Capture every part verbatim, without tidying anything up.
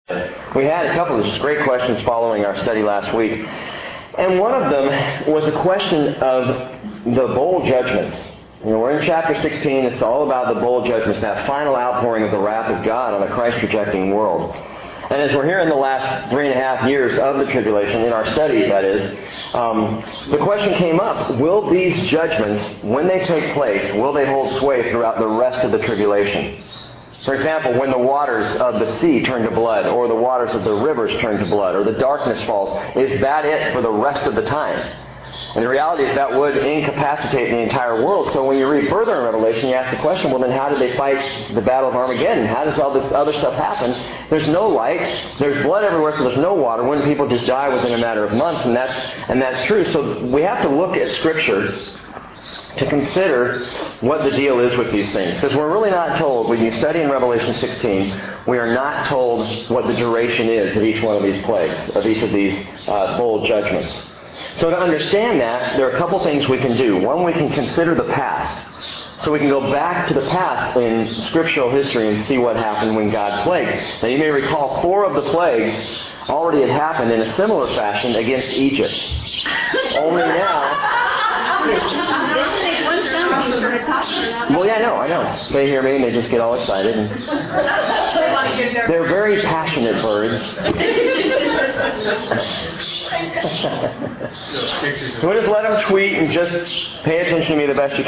We had a couple of just great questions following our study last week. And one of them was a question of the bowl judgments. You know, we're in chapter sixteen. It's all about the bowl judgments, that final outpouring of the wrath of God on a Christ-rejecting world. And as we're here in the last three and a half years of the tribulation, in our study, that is, um, the question came up, will these judgments, when they take place, will they hold sway throughout the rest of the tribulation? For example, when the waters of the sea turn to blood, or the waters of the rivers turn to blood, or the darkness falls, is that it for the rest of the time? And the reality is that would incapacitate the entire world. So when you read further in Revelation, you ask the question, well then how did they fight the battle of Armageddon? How does all this other stuff happen? There's no light, there's blood everywhere, so there's no water. Wouldn't people just die within a matter of months? And that's, and that's true. So we have to look at Scripture to consider what the deal is with these things. Because we're really not told, when you study in Revelation sixteen, we are not told what the duration is of each one of these plagues, of each of these uh, bowl judgments. So to understand that, there are a couple things we can do. One, we can consider the past. So we can go back to the past in scriptural history and see what happened when God plagued. Now you may recall four of the plagues already had happened in a similar fashion against Egypt. Only now... Well, yeah, I know, I know. They hear me and they just get all excited. And they're very passionate birds. So we'll just let them tweet and just pay attention to me the best you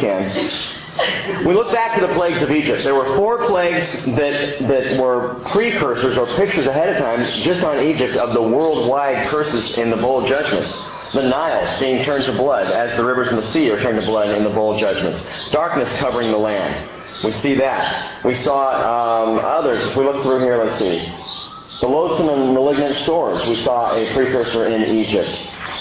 can. We look back to the plagues of Egypt. There were four plagues that, that were precursors or pictures ahead of time just on Egypt of the worldwide curses in the bowl judgments. The Nile being turned to blood as the rivers and the sea are turned to blood in the bowl judgments. Darkness covering the land. We see that. We saw um, others. If we look through here, let's see. The loathsome and malignant swords. We saw a precursor in Egypt.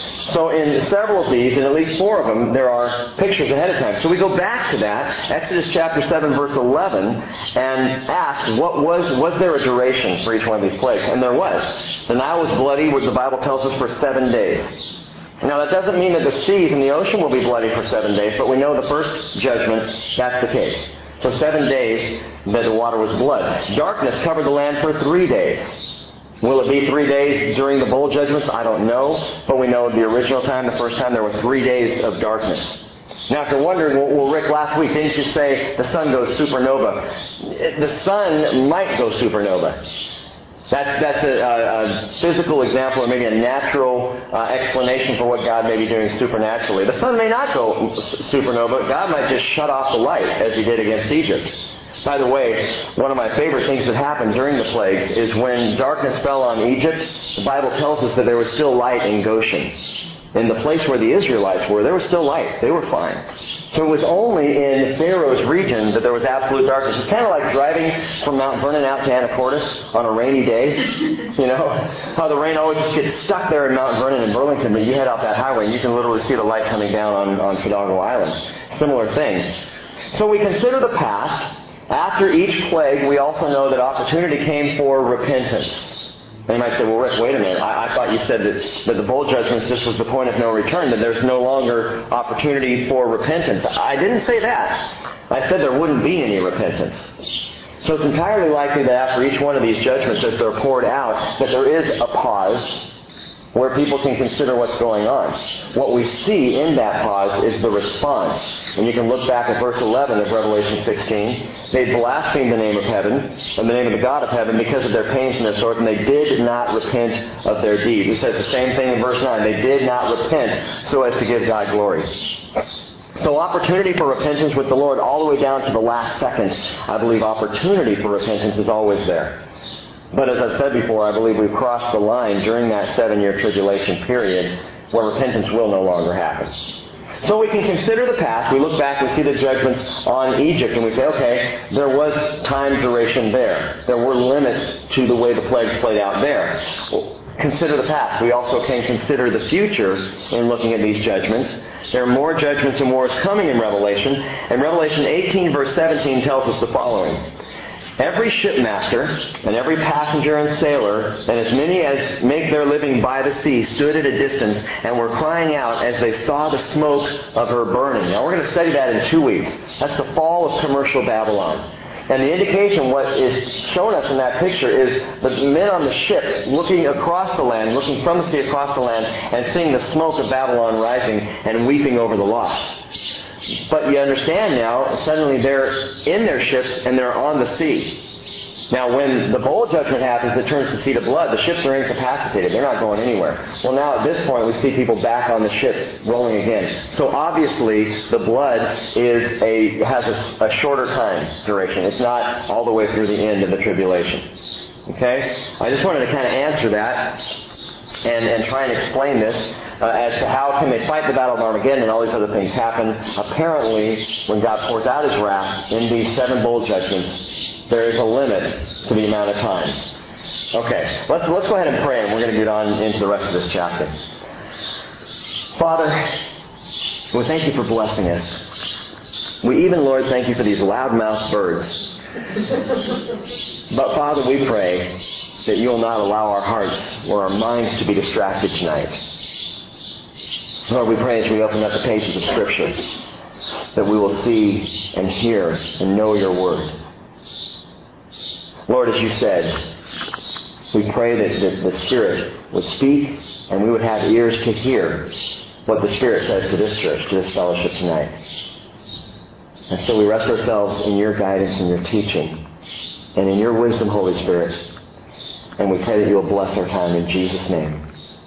So in several of these, and at least four of them, there are pictures ahead of time. So we go back to that, Exodus chapter seven, verse eleven, and ask, what was, was there a duration for each one of these plagues? And there was. The Nile was bloody, which the Bible tells us, for seven days. Now that doesn't mean that the seas and the ocean will be bloody for seven days, but we know the first judgment, that's the case. So seven days that the water was blood. Darkness covered the land for three days. Will it be three days during the bowl judgments? I don't know. But we know the original time, the first time, there were three days of darkness. Now if you're wondering, well Rick, last week didn't you say the sun goes supernova? The sun might go supernova. That's that's a, a, a physical example or maybe a natural uh, explanation for what God may be doing supernaturally. The sun may not go supernova. God might just shut off the light as he did against Egypt. By the way, one of my favorite things that happened during the plagues is when darkness fell on Egypt, the Bible tells us that there was still light in Goshen. In the place where the Israelites were, there was still light. They were fine. So it was only in Pharaoh's region that there was absolute darkness. It's kind of like driving from Mount Vernon out to Anacortes on a rainy day. You know, how the rain always just gets stuck there in Mount Vernon and Burlington, but you head out that highway and you can literally see the light coming down on, on Fidalgo Island. Similar things. So we consider the past. After each plague, we also know that opportunity came for repentance. And you might say, well, Rick, wait a minute. I, I thought you said that, that the bowl judgments, this was the point of no return, that there's no longer opportunity for repentance. I didn't say that. I said there wouldn't be any repentance. So it's entirely likely that after each one of these judgments, as they're poured out, that there is a pause where people can consider what's going on. What we see in that pause is the response. And you can look back at verse eleven of Revelation sixteen. They blasphemed the name of heaven, and the name of the God of heaven, because of their pains and their swords, and they did not repent of their deeds. He says the same thing in verse nine. They did not repent so as to give God glory. So opportunity for repentance with the Lord all the way down to the last second. I believe opportunity for repentance is always there. But as I've said before, I believe we've crossed the line during that seven-year tribulation period where repentance will no longer happen. So we can consider the past. We look back, we see the judgments on Egypt, and we say, okay, there was time duration there. There were limits to the way the plagues played out there. Well, consider the past. We also can consider the future in looking at these judgments. There are more judgments and wars coming in Revelation. And Revelation eighteen, verse seventeen tells us the following. Every shipmaster and every passenger and sailor, and as many as make their living by the sea, stood at a distance and were crying out as they saw the smoke of her burning. Now we're going to study that in two weeks. That's the fall of commercial Babylon. And the indication, what is shown us in that picture, is the men on the ship looking across the land, looking from the sea across the land, and seeing the smoke of Babylon rising and weeping over the loss. But you understand now, suddenly they're in their ships and they're on the sea. Now, when the bowl judgment happens, it turns the sea to blood. The ships are incapacitated. They're not going anywhere. Well, now at this point, we see people back on the ships rolling again. So obviously, the blood is a has a, a shorter time duration. It's not all the way through the end of the tribulation. Okay? I just wanted to kind of answer that and, and try and explain this uh, as to how can they fight the battle of Armageddon and all these other things happen. Apparently, when God pours out His wrath in these seven bowl judgments, there is a limit to the amount of time. Okay, let's let's go ahead and pray, and we're going to get on into the rest of this chapter. Father, we thank You for blessing us. We even, Lord, thank You for these loudmouth birds. But Father, we pray that You'll not allow our hearts or our minds to be distracted tonight. Lord, we pray as we open up the pages of Scripture that we will see and hear and know Your Word. Lord, as You said, we pray that, that the Spirit would speak and we would have ears to hear what the Spirit says to this church, to this fellowship tonight. And so we rest ourselves in Your guidance and Your teaching and in Your wisdom, Holy Spirit. And we pray that You will bless our time in Jesus' name.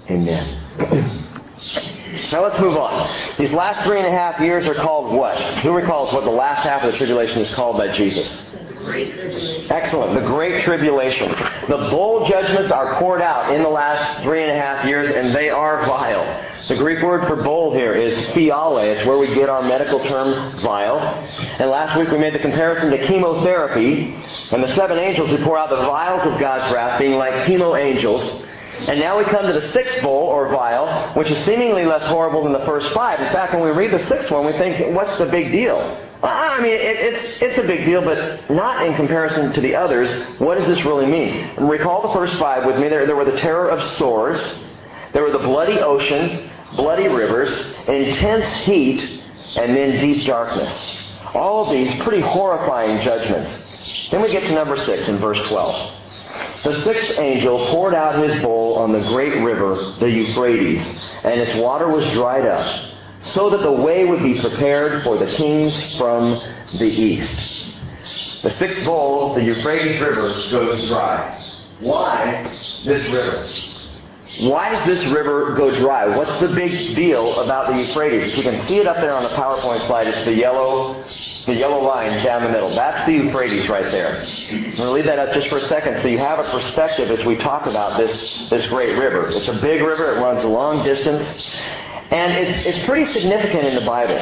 Amen. Now let's move on. These last three and a half years are called what? Who recalls what the last half of the tribulation is called by Jesus? Great tribulation. Excellent. The Great Tribulation. The bowl judgments are poured out in the last three and a half years, and they are vile. The Greek word for bowl here is phiale. It's where we get our medical term vial. And last week we made the comparison to chemotherapy, and the seven angels who pour out the vials of God's wrath being like chemo angels. And now we come to the sixth bowl, or vial, which is seemingly less horrible than the first five. In fact, when we read the sixth one, we think, what's the big deal? Well, I mean, it, it's it's a big deal, but not in comparison to the others. What does this really mean? And recall the first five with me. There, there were the terror of swords. There were the bloody oceans, bloody rivers, intense heat, and then deep darkness. All of these pretty horrifying judgments. Then we get to number six in verse twelve. The sixth angel poured out his bowl on the great river, the Euphrates, and its water was dried up, so that the way would be prepared for the kings from the east. The sixth bowl, the Euphrates River, goes dry. Why this river? Why does this river go dry? What's the big deal about the Euphrates? You can see it up there on the PowerPoint slide. It's the yellow, the yellow line down the middle. That's the Euphrates right there. I'm going to leave that up just for a second so you have a perspective as we talk about this, this great river. It's a big river. It runs a long distance. And it's, it's pretty significant in the Bible.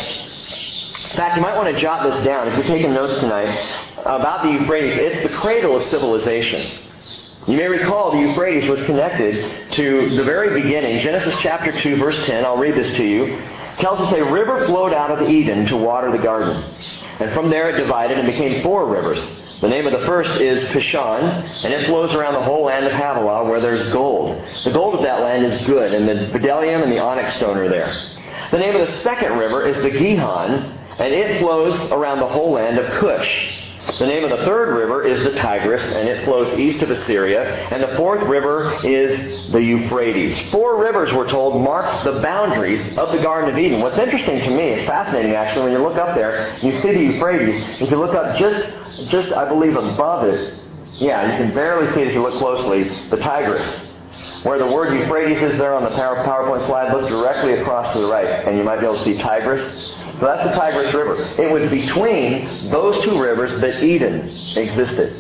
In fact, you might want to jot this down. If you're taking notes tonight about the Euphrates, it's the cradle of civilization. You may recall the Euphrates was connected to the very beginning. Genesis chapter two, verse ten, I'll read this to you. It tells us a river flowed out of Eden to water the garden. And from there it divided and became four rivers. The name of the first is Pishon, and it flows around the whole land of Havilah where there's gold. The gold of that land is good, and the bdellium and the onyx stone are there. The name of the second river is the Gihon, and it flows around the whole land of Cush. The name of the third river is the Tigris, and it flows east of Assyria. And the fourth river is the Euphrates. Four rivers, we're told, marks the boundaries of the Garden of Eden. What's interesting to me, it's fascinating actually, when you look up there, you see the Euphrates. If you look up just, just I believe, above it, yeah, you can barely see it if you look closely, the Tigris. Where the word Euphrates is there on the PowerPoint slide, look directly across to the right, and you might be able to see Tigris. So that's the Tigris River. It was between those two rivers that Eden existed.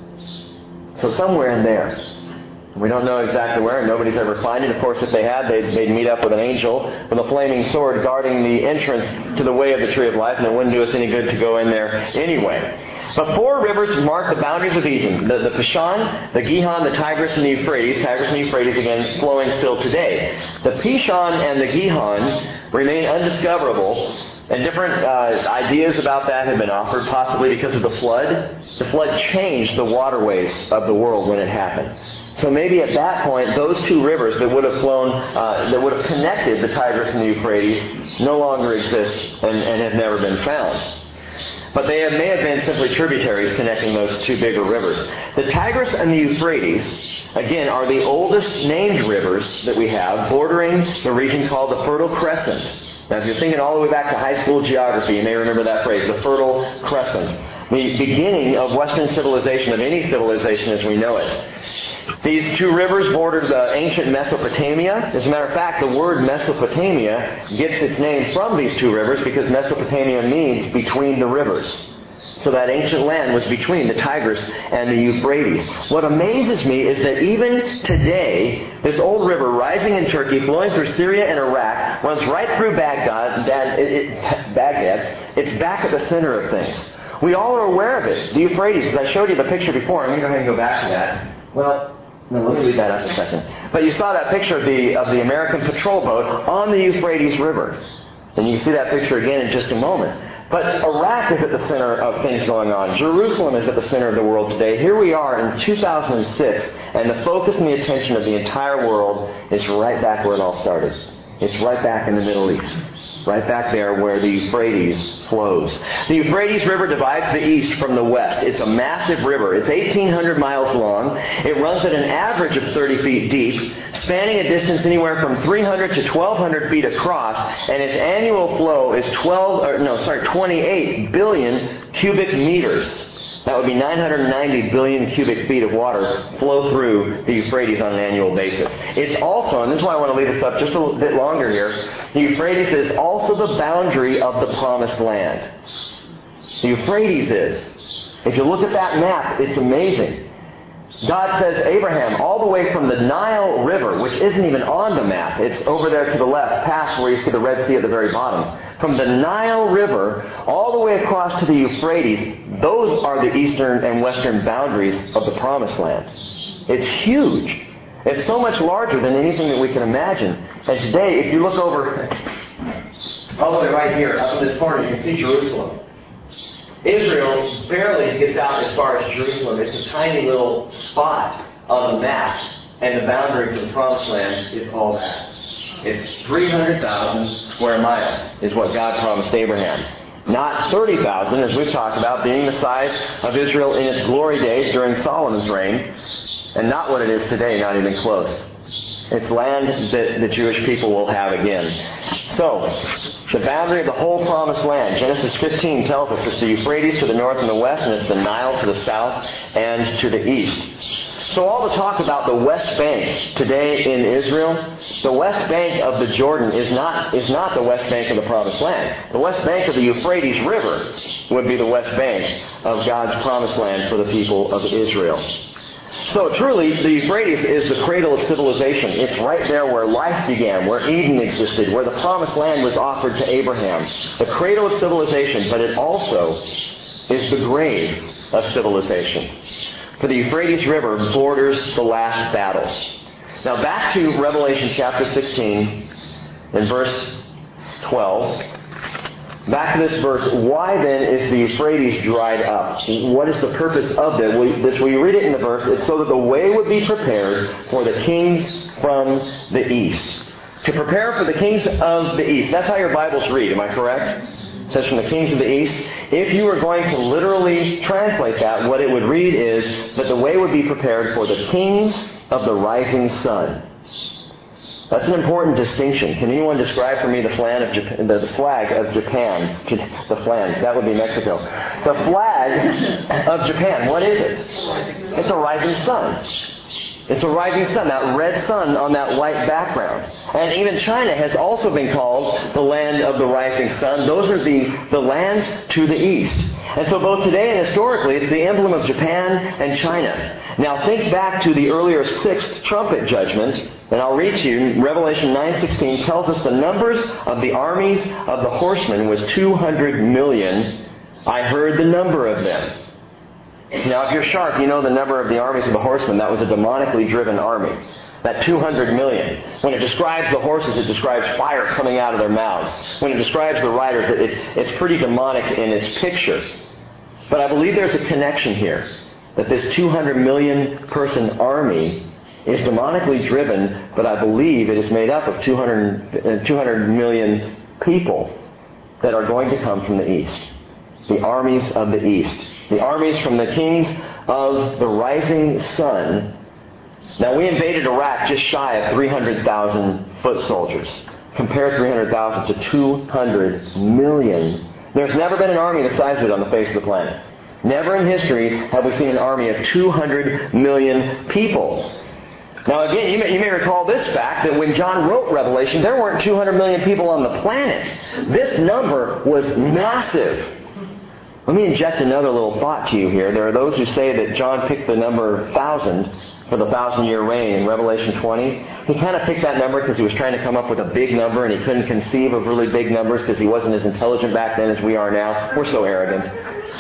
So somewhere in there. We don't know exactly where, and nobody's ever found it. Of course, if they had, they'd, they'd meet up with an angel with a flaming sword guarding the entrance to the way of the tree of life, and it wouldn't do us any good to go in there anyway. But four rivers mark the boundaries of Eden. The, the Pishon, the Gihon, the Tigris, and the Euphrates. Tigris and Euphrates, again, flowing still today. The Pishon and the Gihon remain undiscoverable. And different uh, ideas about that have been offered, possibly because of the flood. The flood changed the waterways of the world when it happened. So maybe at that point, those two rivers that would have flown, uh, that would have connected the Tigris and the Euphrates, no longer exist and, and have never been found. but they have, may have been simply tributaries connecting those two bigger rivers. The Tigris and the Euphrates, again, are the oldest named rivers that we have, bordering the region called the Fertile Crescent. Now, if you're thinking all the way back to high school geography, you may remember that phrase, the Fertile Crescent. The beginning of Western civilization, of any civilization as we know it. These two rivers bordered the ancient Mesopotamia. As a matter of fact, the word Mesopotamia gets its name from these two rivers because Mesopotamia means between the rivers. So that ancient land was between the Tigris and the Euphrates. What amazes me is that even today, this old river rising in Turkey, flowing through Syria and Iraq, runs right through Baghdad. It, it, Baghdad. It's back at the center of things. We all are aware of it. The Euphrates, as I showed you the picture before, I'm going to go ahead and go back to that. Well, no, let me leave that up a second. But you saw that picture of the of the American patrol boat on the Euphrates River. And you can see that picture again in just a moment. But Iraq is at the center of things going on. Jerusalem is at the center of the world today. Here we are in two thousand six, and the focus and the attention of the entire world is right back where it all started. It's right back in the Middle East. Right back there where the Euphrates flows. The Euphrates River divides the east from the west. It's a massive river. It's eighteen hundred miles long. It runs at an average of thirty feet deep, spanning a distance anywhere from three hundred to twelve hundred feet across, and its annual flow is twelve, or no, sorry, twenty-eight billion cubic meters. That would be nine hundred ninety billion cubic feet of water flow through the Euphrates on an annual basis. It's also, and this is why I want to leave this up just a little bit longer here, the Euphrates is also the boundary of the Promised Land. The Euphrates is. If you look at that map, it's amazing. God says, Abraham, all the way from the Nile River, which isn't even on the map, it's over there to the left, past where you see the Red Sea at the very bottom. From the Nile River, all the way across to the Euphrates, those are the eastern and western boundaries of the Promised Land. It's huge. It's so much larger than anything that we can imagine. And today, if you look over, all the way right here, up in this corner, you can see Jerusalem. Israel barely gets out as far as Jerusalem. It's a tiny little spot on the map, and the boundary to the Promised Land is all that. It's three hundred thousand square miles is what God promised Abraham. Not thirty thousand, as we've talked about, being the size of Israel in its glory days during Solomon's reign, and not what it is today, not even close. It's land that the Jewish people will have again. So, the boundary of the whole Promised Land, Genesis fifteen tells us it's the Euphrates to the north and the west, and it's the Nile to the south and to the east. So all the talk about the West Bank today in Israel, the West Bank of the Jordan is not is not the West Bank of the Promised Land. The West Bank of the Euphrates River would be the West Bank of God's Promised Land for the people of Israel. So truly, the Euphrates is the cradle of civilization. It's right there where life began, where Eden existed, where the Promised Land was offered to Abraham. The cradle of civilization, but it also is the grave of civilization. For the Euphrates River borders the last battle. Now back to Revelation chapter sixteen, in verse twelve. Back to this verse, why then is the Euphrates dried up? What is the purpose of this? Well, you read it in the verse, it's so that the way would be prepared for the kings from the east. To prepare for the kings of the east. That's how your Bibles read, am I correct? It says from the kings of the east. If you were going to literally translate that, what it would read is that the way would be prepared for the kings of the rising sun. That's an important distinction. Can anyone describe for me the flag of Japan? The flag of Japan. The flag. That would be Mexico. The flag of Japan. What is it? It's a rising sun. It's a rising sun, that red sun on that white background. And even China has also been called the land of the rising sun. Those are the, the lands to the east. And so both today and historically, it's the emblem of Japan and China. Now think back to the earlier sixth trumpet judgment, and I'll read to you, Revelation nine sixteen tells us the numbers of the armies of the horsemen was two hundred million. I heard the number of them. Now, if you're sharp, you know the number of the armies of the horsemen. That was a demonically driven army. That two hundred million. When it describes the horses, it describes fire coming out of their mouths. When it describes the riders, it, it's pretty demonic in its picture. But I believe there's a connection here. That this two hundred million person army is demonically driven, but I believe it is made up of two hundred, uh, two hundred million people that are going to come from the east. The armies of the East. The armies from the kings of the rising sun. Now, we invaded Iraq just shy of three hundred thousand foot soldiers. Compare three hundred thousand to two hundred million. There's never been an army the size of it on the face of the planet. Never in history have we seen an army of two hundred million people. Now again, you may, you may recall this fact that when John wrote Revelation, there weren't two hundred million people on the planet. This number was massive. Let me inject another little thought to you here. There are those who say that John picked the number one thousand for the thousand-year reign in Revelation twenty. He kind of picked that number because he was trying to come up with a big number, and he couldn't conceive of really big numbers because he wasn't as intelligent back then as we are now. We're so arrogant.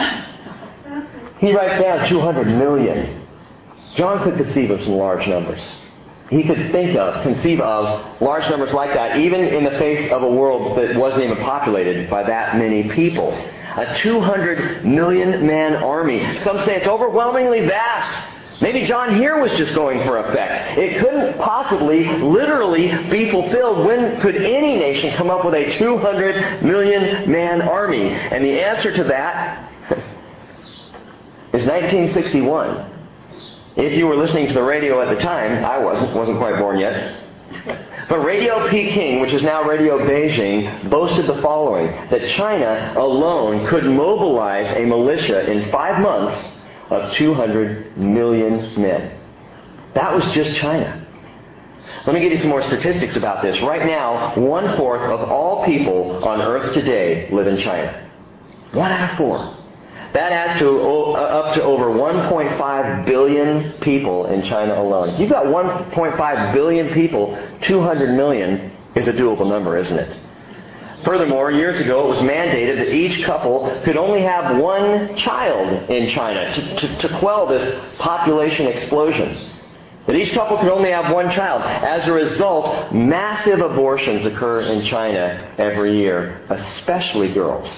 He writes down two hundred million. John could conceive of some large numbers. He could think of, conceive of large numbers like that, even in the face of a world that wasn't even populated by that many people. A two hundred million man army. Some say it's overwhelmingly vast. Maybe John here was just going for effect. It couldn't possibly, literally, be fulfilled. When could any nation come up with a two hundred million man army? And the answer to that is nineteen sixty-one. If you were listening to the radio at the time, I wasn't, wasn't quite born yet. But Radio Peking, which is now Radio Beijing, boasted the following, that China alone could mobilize a militia in five months of two hundred million men. That was just China. Let me give you some more statistics about this. Right now, one-fourth of all people on Earth today live in China. One out of four. That adds to uh, up to over one point five billion people in China alone. If you've got one point five billion people, two hundred million is a doable number, isn't it? Furthermore, years ago it was mandated that each couple could only have one child in China to, to, to quell this population explosion. That each couple could only have one child. As a result, massive abortions occur in China every year, especially girls.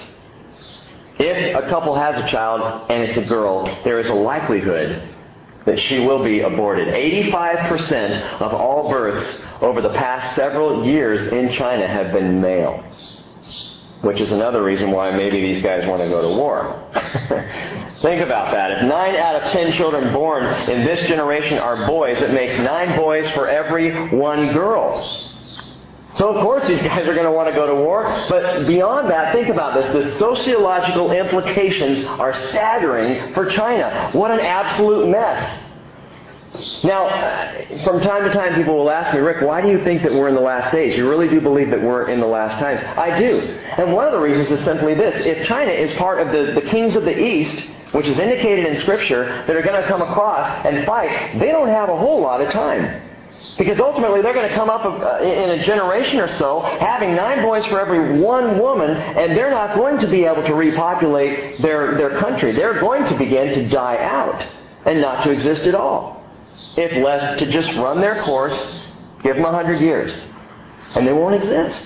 If a couple has a child and it's a girl, there is a likelihood that she will be aborted. eighty-five percent of all births over the past several years in China have been male. Which is another reason why maybe these guys want to go to war. Think about that. If nine out of ten children born in this generation are boys, it makes nine boys for every one girl. So of course these guys are going to want to go to war. But beyond that, think about this. The sociological implications are staggering for China. What an absolute mess. Now, from time to time people will ask me, Rick, why do you think that we're in the last days? You really do believe that we're in the last times? I do. And one of the reasons is simply this. If China is part of the, the kings of the East, which is indicated in Scripture, that are going to come across and fight, they don't have a whole lot of time. Because ultimately they're going to come up in a generation or so having nine boys for every one woman, and they're not going to be able to repopulate their, their country. They're going to begin to die out and not to exist at all. If left to just run their course, give them a hundred years, and they won't exist.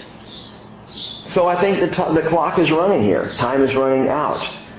So I think the, t- the clock is running here. Time is running out.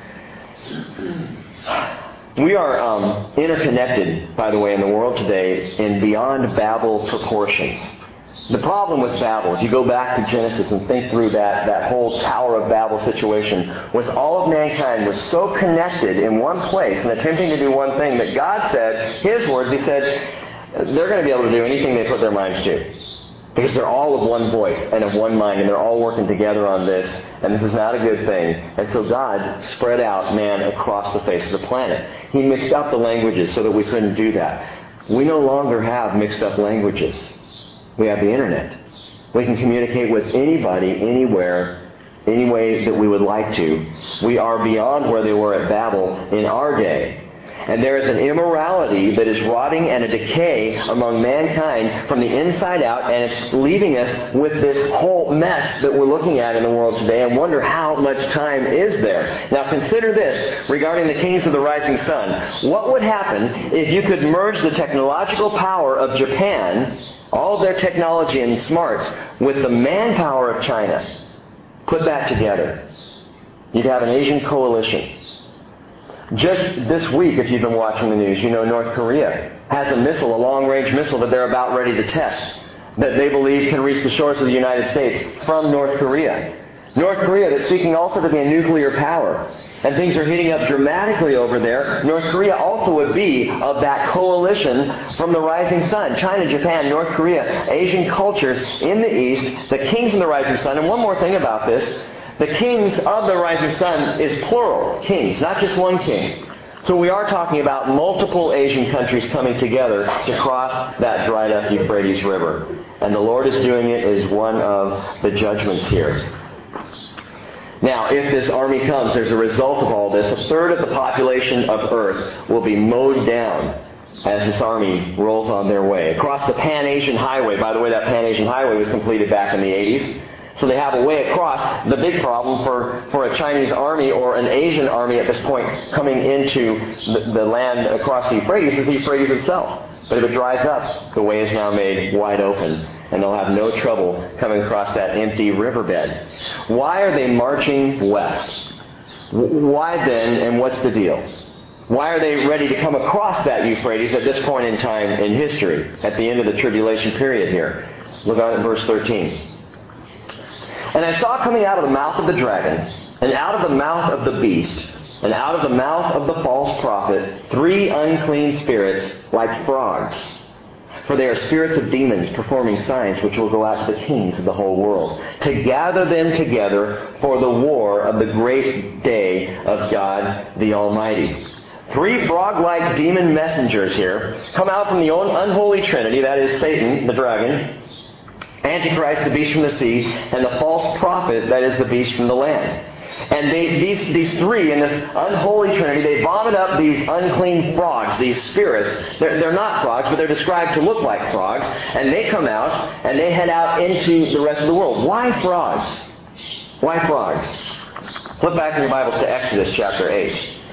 We are um, interconnected, by the way, in the world today in beyond Babel proportions. The problem with Babel, if you go back to Genesis and think through that, that whole Tower of Babel situation, was all of mankind was so connected in one place and attempting to do one thing that God said, His words, He said, they're going to be able to do anything they put their minds to. Because they're all of one voice and of one mind, and they're all working together on this, and this is not a good thing. And so God spread out man across the face of the planet. He mixed up the languages so that we couldn't do that. We no longer have mixed up languages. We have the Internet. We can communicate with anybody, anywhere, any way that we would like to. We are beyond where they were at Babel in our day. And there is an immorality that is rotting and a decay among mankind from the inside out, and it's leaving us with this whole mess that we're looking at in the world today, and wonder how much time is there. Now consider this regarding the kings of the rising sun. What would happen if you could merge the technological power of Japan, all of their technology and smarts, with the manpower of China? Put that together. You'd have an Asian coalition. Just this week, if you've been watching the news, you know North Korea has a missile, a long-range missile that they're about ready to test, that they believe can reach the shores of the United States from North Korea. North Korea that's seeking also to be a nuclear power. And things are heating up dramatically over there. North Korea also would be of that coalition from the rising sun. China, Japan, North Korea, Asian cultures in the East, the kings in the rising sun. And one more thing about this, the kings of the rising sun is plural kings, not just one king. So we are talking about multiple Asian countries coming together to cross that dried up Euphrates River. And the Lord is doing it as one of the judgments here. Now, if this army comes, there's a result of all this. A third of the population of Earth will be mowed down as this army rolls on their way. Across the Pan-Asian Highway, by the way, that Pan-Asian Highway was completed back in the eighties. So they have a way across. The big problem for, for a Chinese army or an Asian army at this point coming into the, the land across the Euphrates is the Euphrates itself. But if it dries up, the way is now made wide open. And they'll have no trouble coming across that empty riverbed. Why are they marching west? Why then, and what's the deal? Why are they ready to come across that Euphrates at this point in time in history, at the end of the tribulation period here? Look at verse thirteen. And I saw coming out of the mouth of the dragon, and out of the mouth of the beast, and out of the mouth of the false prophet, three unclean spirits like frogs. For they are spirits of demons performing signs which will go out to the kings of the whole world, to gather them together for the war of the great day of God the Almighty. Three frog-like demon messengers here come out from the unholy trinity, that is Satan, the dragon, Antichrist, the beast from the sea, and the false prophet, that is the beast from the land. And they, these, these three in this unholy trinity, they vomit up these unclean frogs, these spirits. They're, they're not frogs, but they're described to look like frogs. And they come out, and they head out into the rest of the world. Why frogs? Why frogs? Flip back in your Bibles to Exodus chapter eight.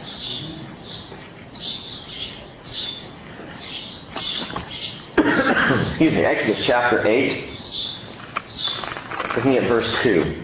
Excuse me, Exodus chapter eight. Looking at verse two.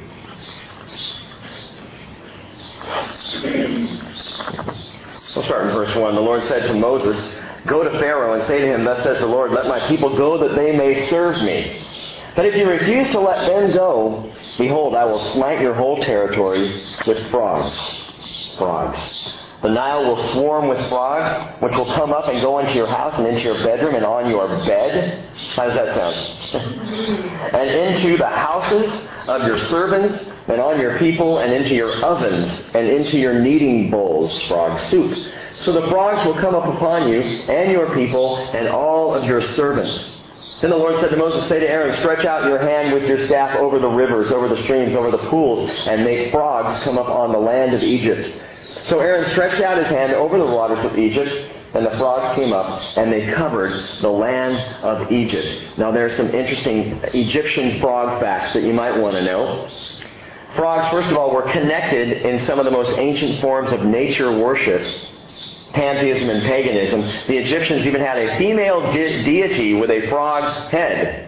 We'll start in verse one. The Lord said to Moses, "Go to Pharaoh and say to him, Thus says the Lord, Let my people go that they may serve me. But if you refuse to let them go, behold, I will smite your whole territory with frogs." Frogs. The Nile will swarm with frogs, which will come up and go into your house and into your bedroom and on your bed. How does that sound? And into the houses of your servants and on your people and into your ovens and into your kneading bowls, frog soup. So the frogs will come up upon you and your people and all of your servants. Then the Lord said to Moses, "Say to Aaron, stretch out your hand with your staff over the rivers, over the streams, over the pools, and make frogs come up on the land of Egypt." So Aaron stretched out his hand over the waters of Egypt, and the frogs came up, and they covered the land of Egypt. Now there's some interesting Egyptian frog facts that you might want to know. Frogs, first of all, were connected in some of the most ancient forms of nature worship, pantheism and paganism. The Egyptians even had a female de- deity with a frog's head.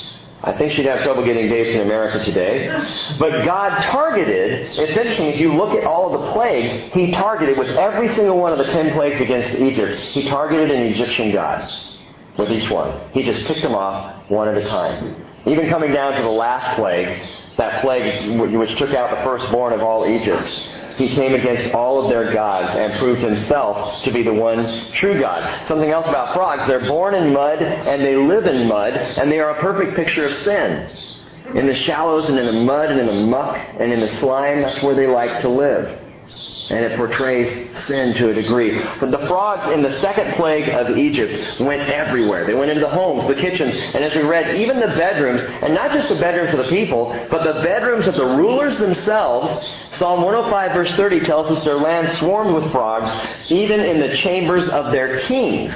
I think she'd have trouble getting dates in America today. But God targeted, it's interesting, if you look at all of the plagues, He targeted with every single one of the ten plagues against Egypt, He targeted an Egyptian god with each one. He just picked them off one at a time. Even coming down to the last plague, that plague which took out the firstborn of all Egypt, He came against all of their gods and proved Himself to be the one true God. Something else about frogs, they're born in mud and they live in mud, and they are a perfect picture of sin. In the shallows and in the mud and in the muck and in the slime, that's where they like to live. And it portrays sin to a degree. But the frogs in the second plague of Egypt went everywhere. They went into the homes, the kitchens, and as we read, even the bedrooms, and not just the bedrooms of the people, but the bedrooms of the rulers themselves. Psalm one oh five verse thirty tells us their land swarmed with frogs, even in the chambers of their kings.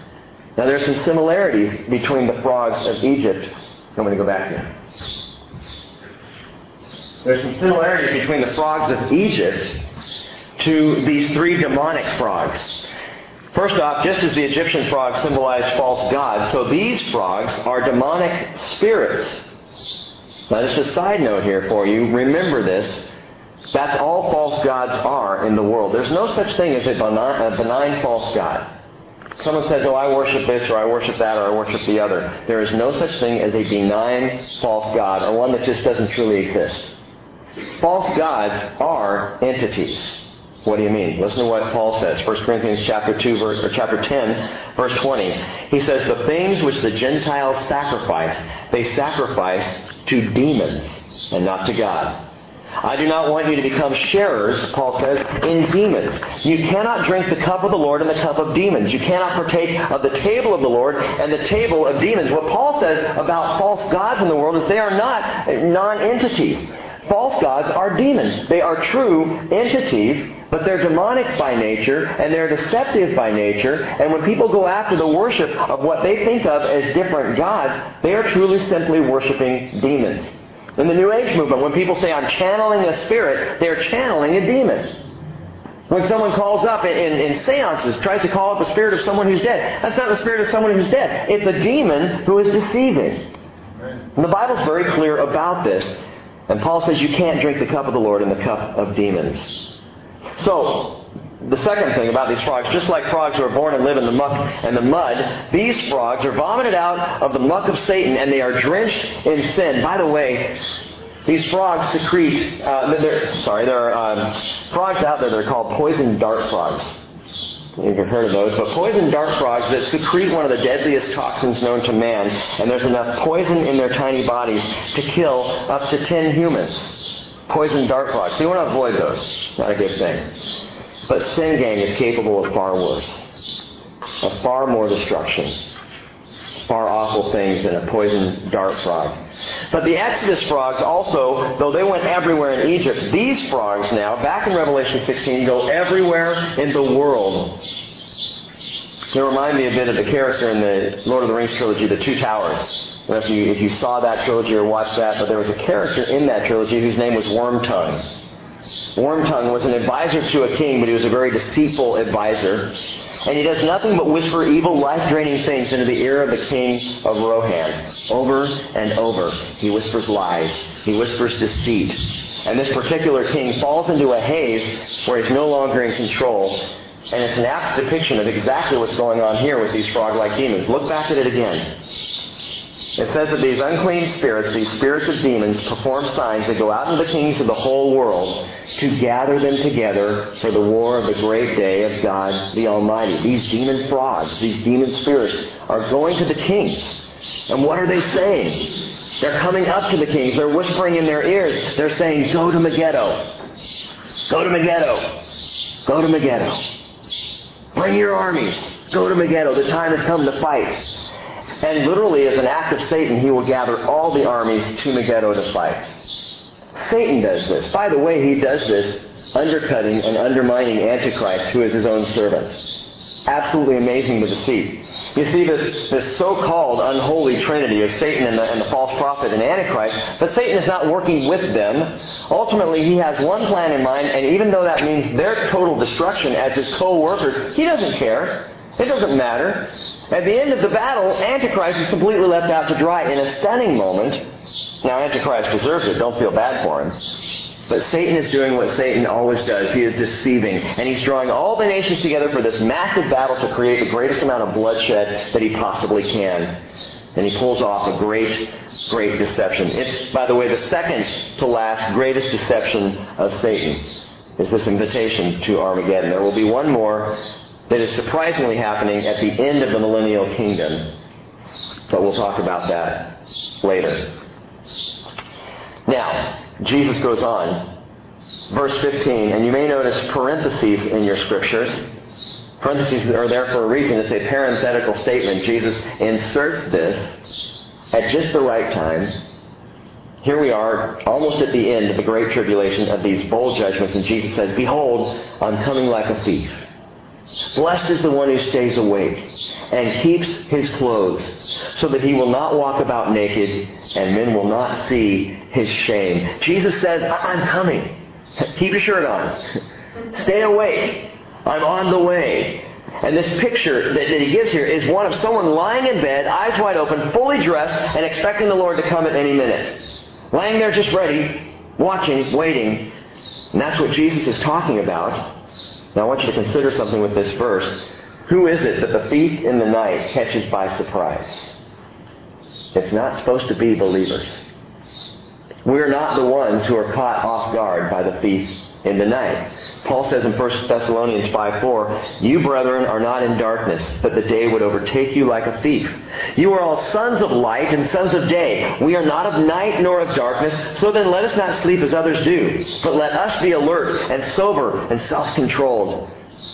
Now there's some similarities between the frogs of Egypt. I'm going to go back here. There's some similarities between the frogs of Egypt to these three demonic frogs. First off, just as the Egyptian frogs symbolized false gods, so these frogs are demonic spirits. Now just a side note here for you, remember this, that's all false gods are in the world. There's no such thing as a benign, a benign false god. Someone says, "Oh, I worship this, or I worship that, or I worship the other." There is no such thing as a benign false god, or one that just doesn't truly exist. False gods are entities. What do you mean? Listen to what Paul says. First Corinthians chapter two, verse, or chapter ten, verse twenty. He says, the things which the Gentiles sacrifice, they sacrifice to demons and not to God. I do not want you to become sharers, Paul says, in demons. You cannot drink the cup of the Lord and the cup of demons. You cannot partake of the table of the Lord and the table of demons. What Paul says about false gods in the world is they are not non-entities. False gods are demons. They are true entities, but they're demonic by nature, and they're deceptive by nature. And when people go after the worship of what they think of as different gods, they are truly simply worshiping demons. In the New Age movement, when people say, I'm channeling a spirit, they're channeling a demon. When someone calls up in, in, in seances, tries to call up the spirit of someone who's dead, that's not the spirit of someone who's dead. It's a demon who is deceiving. And the Bible's very clear about this. And Paul says you can't drink the cup of the Lord and the cup of demons. So, the second thing about these frogs, just like frogs who are born and live in the muck and the mud, these frogs are vomited out of the muck of Satan and they are drenched in sin. By the way, these frogs secrete, uh, they're, sorry, there are um, frogs out there that are called poison dart frogs. You've heard of those, but poison dart frogs that secrete one of the deadliest toxins known to man, and there's enough poison in their tiny bodies to kill up to ten humans. Poison dart frogs. So you want to avoid those. Not a good thing. But sin, gang, is capable of far worse. Of far more destruction. Far awful things than a poison dart frog. But the Exodus frogs also, though they went everywhere in Egypt, these frogs now, back in Revelation sixteen, go everywhere in the world. They remind me a bit of the character in the Lord of the Rings trilogy, The Two Towers. I don't know if you, if you saw that trilogy or watched that, but there was a character in that trilogy whose name was Wormtongue. Wormtongue was an advisor to a king, but he was a very deceitful advisor. And he does nothing but whisper evil, life-draining things into the ear of the king of Rohan. Over and over. He whispers lies. He whispers deceit. And this particular king falls into a haze where he's no longer in control. And it's an apt depiction of exactly what's going on here with these frog-like demons. Look back at it again. It says that these unclean spirits, these spirits of demons, perform signs that go out into the kings of the whole world to gather them together for the war of the great day of God the Almighty. These demon frogs, these demon spirits are going to the kings. And what are they saying? They're coming up to the kings. They're whispering in their ears. They're saying, go to Megiddo. Go to Megiddo. Go to Megiddo. Bring your armies. Go to Megiddo. The time has come to fight. And literally, as an act of Satan, he will gather all the armies to Megiddo to fight. Satan does this. By the way, he does this undercutting and undermining Antichrist, who is his own servant. Absolutely amazing the deceit. You see this, this so-called unholy trinity of Satan and the, and the false prophet and Antichrist, but Satan is not working with them. Ultimately, he has one plan in mind, and even though that means their total destruction as his co-workers, he doesn't care. It doesn't matter. At the end of the battle, Antichrist is completely left out to dry in a stunning moment. Now, Antichrist deserves it. Don't feel bad for him. But Satan is doing what Satan always does. He is deceiving. And he's drawing all the nations together for this massive battle to create the greatest amount of bloodshed that he possibly can. And he pulls off a great, great deception. It's, by the way, the second to last greatest deception of Satan is this invitation to Armageddon. There will be one more that is surprisingly happening at the end of the millennial kingdom. But we'll talk about that later. Now, Jesus goes on. Verse fifteen, and you may notice parentheses in your scriptures. Parentheses are there for a reason. It's a parenthetical statement. Jesus inserts this at just the right time. Here we are, almost at the end of the Great Tribulation of these bowl judgments, and Jesus says, behold, I'm coming like a thief. Blessed is the one who stays awake and keeps his clothes, so that he will not walk about naked, and men will not see his shame. Jesus says, I'm coming. Keep your shirt on. Stay awake. I'm on the way. And this picture that, that he gives here is one of someone lying in bed, eyes wide open, fully dressed, and expecting the Lord to come at any minute. Lying there just ready, watching, waiting. And that's what Jesus is talking about. Now I want you to consider something with this verse. Who is it that the thief in the night catches by surprise? It's not supposed to be believers. We are not the ones who are caught off guard by the thief in the night. Paul says in First Thessalonians five four, "You, brethren, are not in darkness, that the day would overtake you like a thief. You are all sons of light and sons of day. We are not of night nor of darkness, so then let us not sleep as others do, but let us be alert and sober and self-controlled."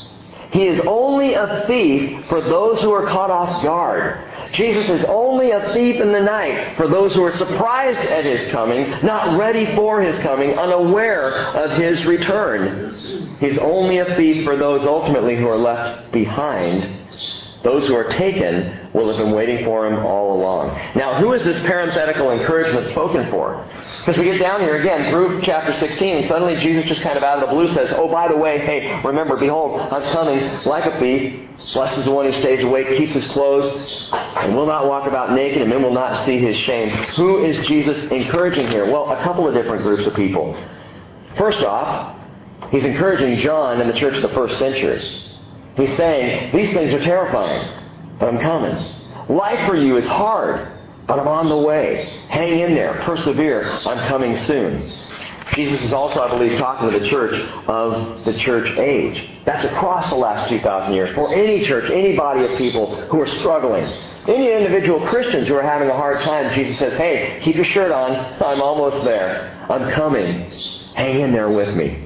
He is only a thief for those who are caught off guard. Jesus is only a thief in the night for those who are surprised at His coming, not ready for His coming, unaware of His return. He's only a thief for those ultimately who are left behind. Those who are taken will have been waiting for Him all along. Now, who is this parenthetical encouragement spoken for? Because we get down here again through chapter sixteen, and suddenly Jesus just kind of out of the blue says, "Oh, by the way, hey, remember, behold, I'm coming like a thief. Blessed is the one who stays awake, keeps his clothes, and will not walk about naked, and men will not see his shame." Who is Jesus encouraging here? Well, a couple of different groups of people. First off, He's encouraging John and the church of the first century. He's saying, these things are terrifying, but I'm coming. Life for you is hard, but I'm on the way. Hang in there. Persevere. I'm coming soon. Jesus is also, I believe, talking to the church of the church age. That's across the last two thousand years. For any church, any body of people who are struggling, any individual Christians who are having a hard time, Jesus says, hey, keep your shirt on. I'm almost there. I'm coming. Hang in there with me.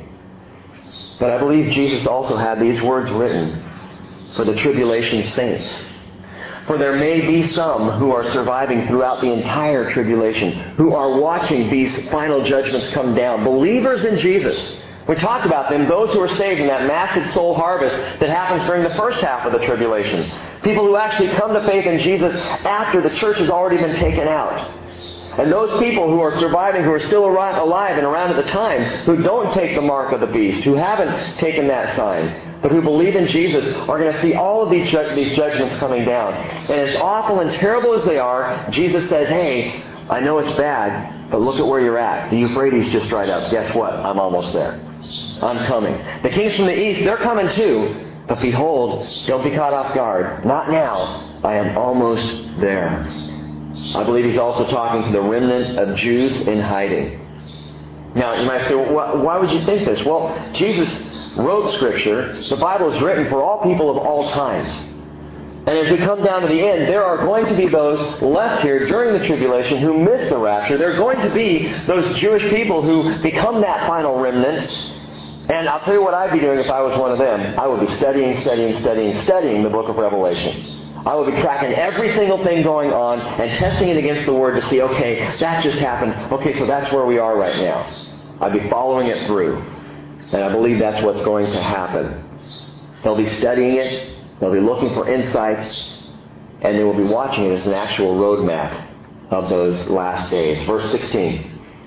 But I believe Jesus also had these words written for the tribulation saints. For there may be some who are surviving throughout the entire tribulation, who are watching these final judgments come down. Believers in Jesus. We talked about them, those who are saved in that massive soul harvest that happens during the first half of the tribulation. People who actually come to faith in Jesus after the church has already been taken out. And those people who are surviving, who are still alive and around at the time, who don't take the mark of the beast, who haven't taken that sign, but who believe in Jesus, are going to see all of these, ju- these judgments coming down. And as awful and terrible as they are, Jesus says, hey, I know it's bad, but look at where you're at. The Euphrates just dried up. Guess what? I'm almost there. I'm coming. The kings from the east, they're coming too. But behold, don't be caught off guard. Not now. I am almost there. I believe He's also talking to the remnant of Jews in hiding. Now, you might say, well, why would you think this? Well, Jesus wrote Scripture. The Bible is written for all people of all times. And as we come down to the end, there are going to be those left here during the tribulation who miss the rapture. There are going to be those Jewish people who become that final remnant. And I'll tell you what I'd be doing if I was one of them. I would be studying, studying, studying, studying the book of Revelation. I would be tracking every single thing going on and testing it against the Word to see, okay, that just happened. Okay, so that's where we are right now. I'd be following it through. And I believe that's what's going to happen. They'll be studying it. They'll be looking for insights. And they will be watching it as an actual roadmap of those last days. Verse sixteen.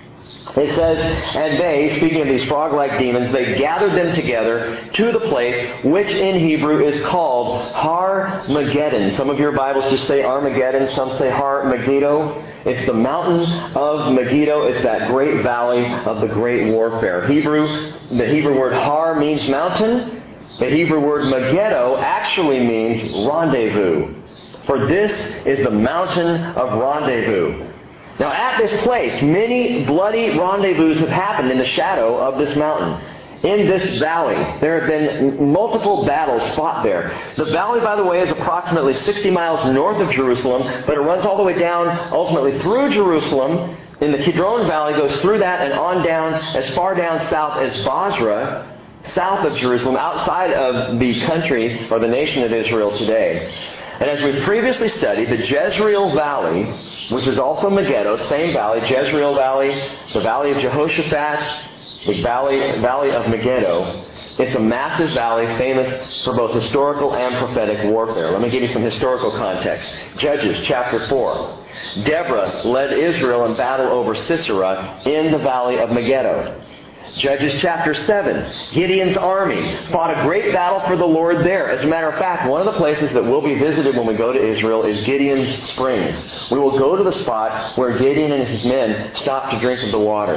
It says, and they, speaking of these frog-like demons, they gathered them together to the place which in Hebrew is called Har-Mageddon. Some of your Bibles just say Armageddon. Some say Har-Megiddo. It's the mountain of Megiddo. It's that great valley of the great warfare. Hebrew, the Hebrew word Har means mountain. The Hebrew word Megiddo actually means rendezvous. For this is the mountain of rendezvous. Now at this place, many bloody rendezvous have happened in the shadow of this mountain. In this valley, there have been multiple battles fought there. The valley, by the way, is approximately sixty miles north of Jerusalem, but it runs all the way down, ultimately through Jerusalem. In the Kidron Valley, goes through that and on down, as far down south as Basra, south of Jerusalem, outside of the country or the nation of Israel today. And as we've previously studied, the Jezreel Valley, which is also Megiddo, same valley, Jezreel Valley, the Valley of Jehoshaphat, the Valley, valley of Megiddo, it's a massive valley famous for both historical and prophetic warfare. Let me give you some historical context. Judges chapter four. Deborah led Israel in battle over Sisera in the Valley of Megiddo. Judges chapter seven. Gideon's army fought a great battle for the Lord there. As a matter of fact, one of the places that will be visited when we go to Israel is Gideon's Springs. We will go to the spot where Gideon and his men stopped to drink of the water,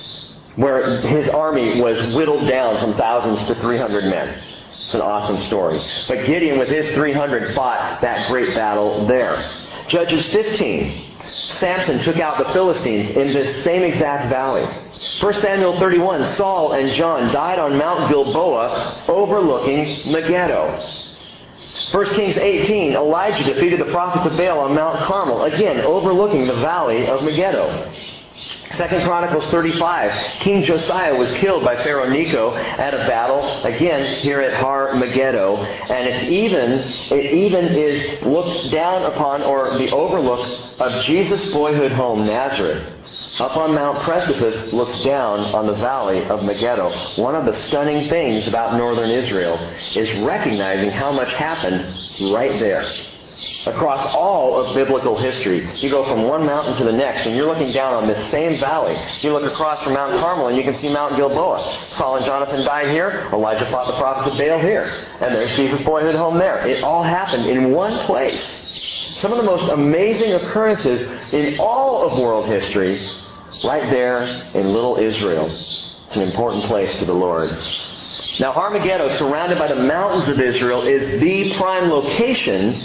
where his army was whittled down from thousands to three hundred men. It's an awesome story. But Gideon with his three hundred fought that great battle there. Judges fifteen. Samson took out the Philistines in this same exact valley. First Samuel thirty-one, Saul and John died on Mount Gilboa overlooking Megiddo. First Kings eighteen, Elijah defeated the prophets of Baal on Mount Carmel, again overlooking the valley of Megiddo. Second Chronicles thirty-five, King Josiah was killed by Pharaoh Necho at a battle, again here at Har Megiddo. And it's even, it even is looked down upon, or the overlook of Jesus' boyhood home, Nazareth, up on Mount Precipice, looks down on the valley of Megiddo. One of the stunning things about northern Israel is recognizing how much happened right there. Across all of biblical history, you go from one mountain to the next, and you're looking down on this same valley. You look across from Mount Carmel, and you can see Mount Gilboa. Saul and Jonathan died here. Elijah fought the prophets of Baal here. And there's Jesus' boyhood home there. It all happened in one place. Some of the most amazing occurrences in all of world history, right there in little Israel. It's an important place to the Lord. Now, Har Megiddo, surrounded by the mountains of Israel, is the prime location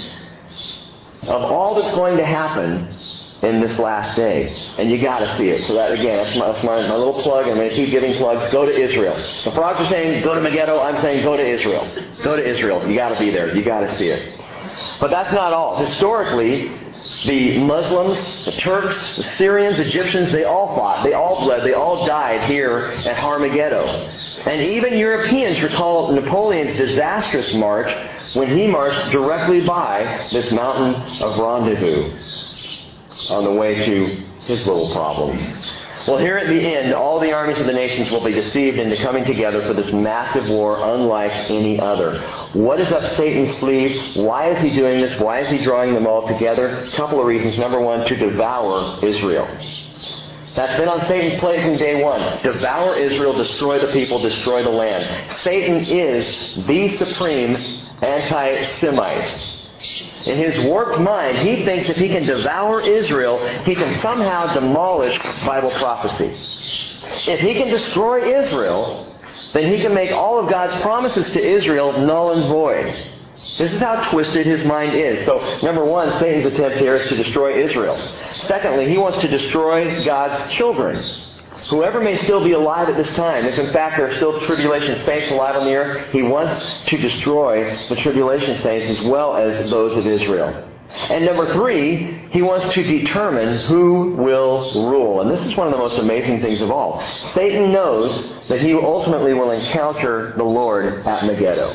of all that's going to happen in this last day. And you got to see it. So that, again, that's my, that's my, my little plug. I'm going to keep giving plugs. Go to Israel. The frogs are saying, go to Megiddo. I'm saying, go to Israel. Go to Israel. You got to be there. You got to see it. But that's not all. Historically, the Muslims, the Turks, the Syrians, Egyptians, they all fought. They all bled. They all died here at Har Megiddo. And even Europeans recall Napoleon's disastrous march when he marched directly by this mountain of rendezvous on the way to his little problem. Well, here at the end, all the armies of the nations will be deceived into coming together for this massive war unlike any other. What is up Satan's sleeve? Why is he doing this? Why is he drawing them all together? A couple of reasons. Number one, to devour Israel. That's been on Satan's plate from day one. Devour Israel, destroy the people, destroy the land. Satan is the supreme anti-Semite. In his warped mind, he thinks if he can devour Israel, he can somehow demolish Bible prophecy. If he can destroy Israel, then he can make all of God's promises to Israel null and void. This is how twisted his mind is. So, number one, Satan's attempt here is to destroy Israel. Secondly, he wants to destroy God's children. Whoever may still be alive at this time, if in fact there are still tribulation saints alive on the earth, he wants to destroy the tribulation saints as well as those of Israel. And number three, he wants to determine who will rule. And this is one of the most amazing things of all. Satan knows that he ultimately will encounter the Lord at Megiddo.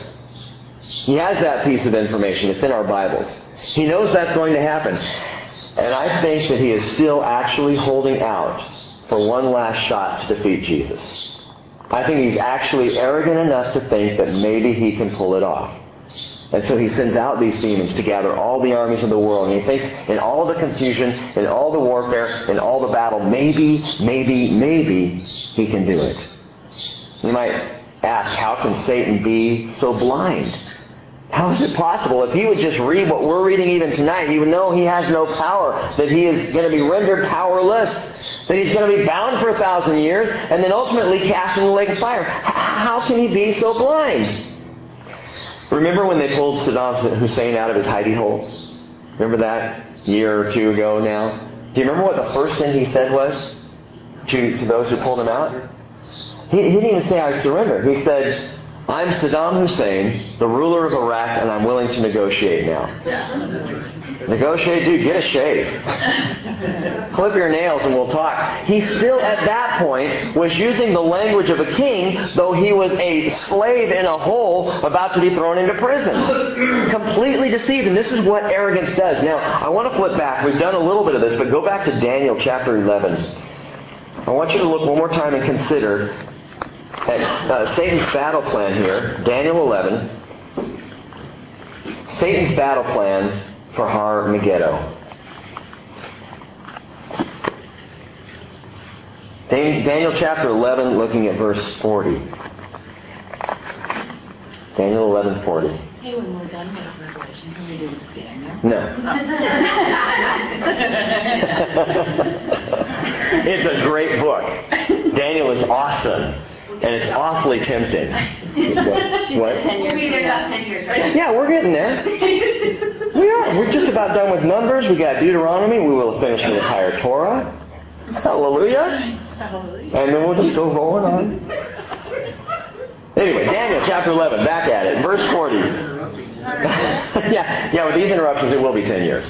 He has that piece of information. It's in our Bibles. He knows that's going to happen. And I think that he is still actually holding out for one last shot to defeat Jesus. I think he's actually arrogant enough to think that maybe he can pull it off. And so he sends out these demons to gather all the armies of the world. And he thinks in all the confusion, in all the warfare, in all the battle, maybe, maybe, maybe he can do it. You might ask, how can Satan be so blind? How is it possible? If he would just read what we're reading even tonight, he would know he has no power, that he is going to be rendered powerless, that he's going to be bound for a thousand years, and then ultimately cast in the lake of fire. How can he be so blind? Remember when they pulled Saddam Hussein out of his hidey hole? Remember that a year or two ago now? Do you remember what the first thing he said was to, to those who pulled him out? He, he didn't even say, I surrender. He said, I'm Saddam Hussein, the ruler of Iraq, and I'm willing to negotiate now. Negotiate? Dude, get a shave. Clip your nails and we'll talk. He still, at that point, was using the language of a king, though he was a slave in a hole about to be thrown into prison. Completely deceived, and this is what arrogance does. Now, I want to flip back. We've done a little bit of this, but go back to Daniel chapter eleven. I want you to look one more time and consider at uh, Satan's battle plan here, Daniel eleven. Satan's battle plan for Har Megiddo. Daniel chapter eleven, looking at verse forty. Daniel eleven forty. Hey, when we're done with Revelation, can we do this again? No. It's a great book. Daniel is awesome. And it's awfully tempting. What? What? We'll be there about ten years, right? Yeah, we're getting there. We are. We're just about done with Numbers. We got Deuteronomy. We will have finished the entire Torah. Hallelujah. Hallelujah. And then we'll just go rolling on. Anyway, Daniel chapter eleven. Back at it. Verse forty. yeah, yeah. With these interruptions, it will be ten years.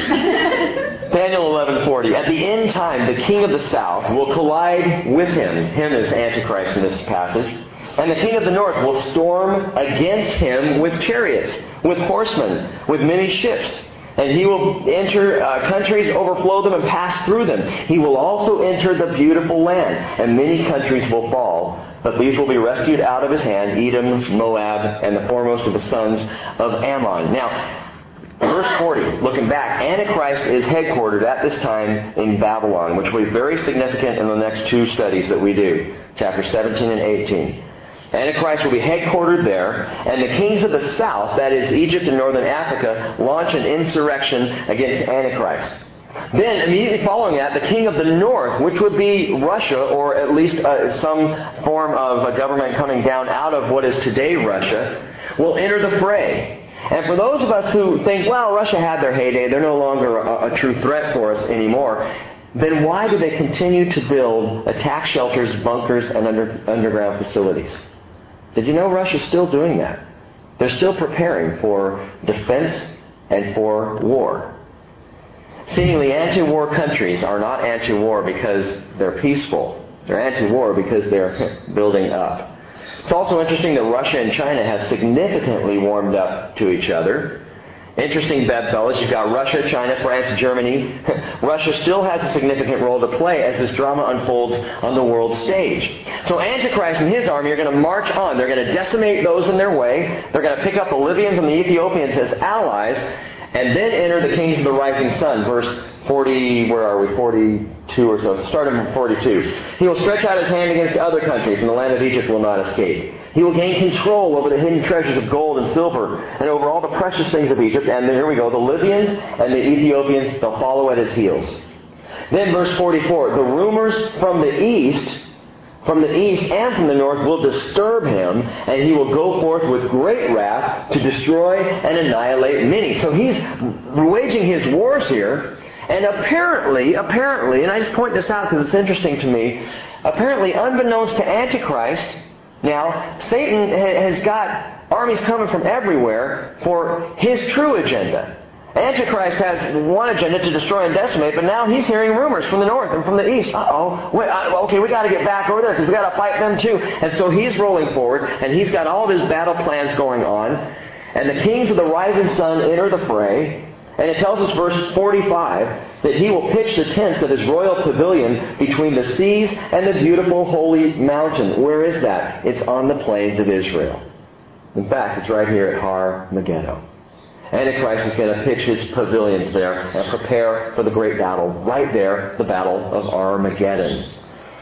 Daniel eleven forty. At the end time, the king of the south will collide with him. Him is Antichrist in this passage. And the king of the north will storm against him with chariots, with horsemen, with many ships. And he will enter uh, countries, overflow them, and pass through them. He will also enter the beautiful land, and many countries will fall. But these will be rescued out of his hand, Edom, Moab, and the foremost of the sons of Ammon. Now, verse forty, looking back, Antichrist is headquartered at this time in Babylon, which will be very significant in the next two studies that we do, chapter seventeen and eighteen. Antichrist will be headquartered there, and the kings of the south, that is Egypt and northern Africa, launch an insurrection against Antichrist. Then, immediately following that, the king of the north, which would be Russia, or at least uh, some form of a government coming down out of what is today Russia, will enter the fray. And for those of us who think, well, Russia had their heyday, they're no longer a, a true threat for us anymore, then why do they continue to build attack shelters, bunkers, and under, underground facilities? Did you know Russia's still doing that? They're still preparing for defense and for war. Seemingly, anti-war countries are not anti-war because they're peaceful. They're anti-war because they're building up. It's also interesting that Russia and China have significantly warmed up to each other. Interesting bedfellows. You've got Russia, China, France, Germany. Russia still has a significant role to play as this drama unfolds on the world stage. So Antichrist and his army are going to march on. They're going to decimate those in their way. They're going to pick up the Libyans and the Ethiopians as allies, and then enter the kings of the rising sun. Verse forty, where are we? forty-two or so. Starting from forty-two. He will stretch out his hand against other countries, and the land of Egypt will not escape. He will gain control over the hidden treasures of gold and silver, and over all the precious things of Egypt. And then, here we go, the Libyans and the Ethiopians, they'll follow at his heels. Then verse forty-four, the rumors from the east, from the east and from the north will disturb him, and he will go forth with great wrath to destroy and annihilate many. So he's waging his wars here, and apparently, apparently, and I just point this out because it's interesting to me, apparently unbeknownst to Antichrist, now, Satan has got armies coming from everywhere for his true agenda. Antichrist has one agenda to destroy and decimate, but now he's hearing rumors from the north and from the east. Uh-oh, wait, okay, we got to get back over there because we got to fight them too. And so he's rolling forward, and he's got all of his battle plans going on. And the kings of the rising sun enter the fray. And it tells us, verse forty-five, that he will pitch the tents of his royal pavilion between the seas and the beautiful holy mountain. Where is that? It's on the plains of Israel. In fact, it's right here at Har Megiddo. Antichrist is going to pitch his pavilions there and prepare for the great battle. Right there, the battle of Armageddon.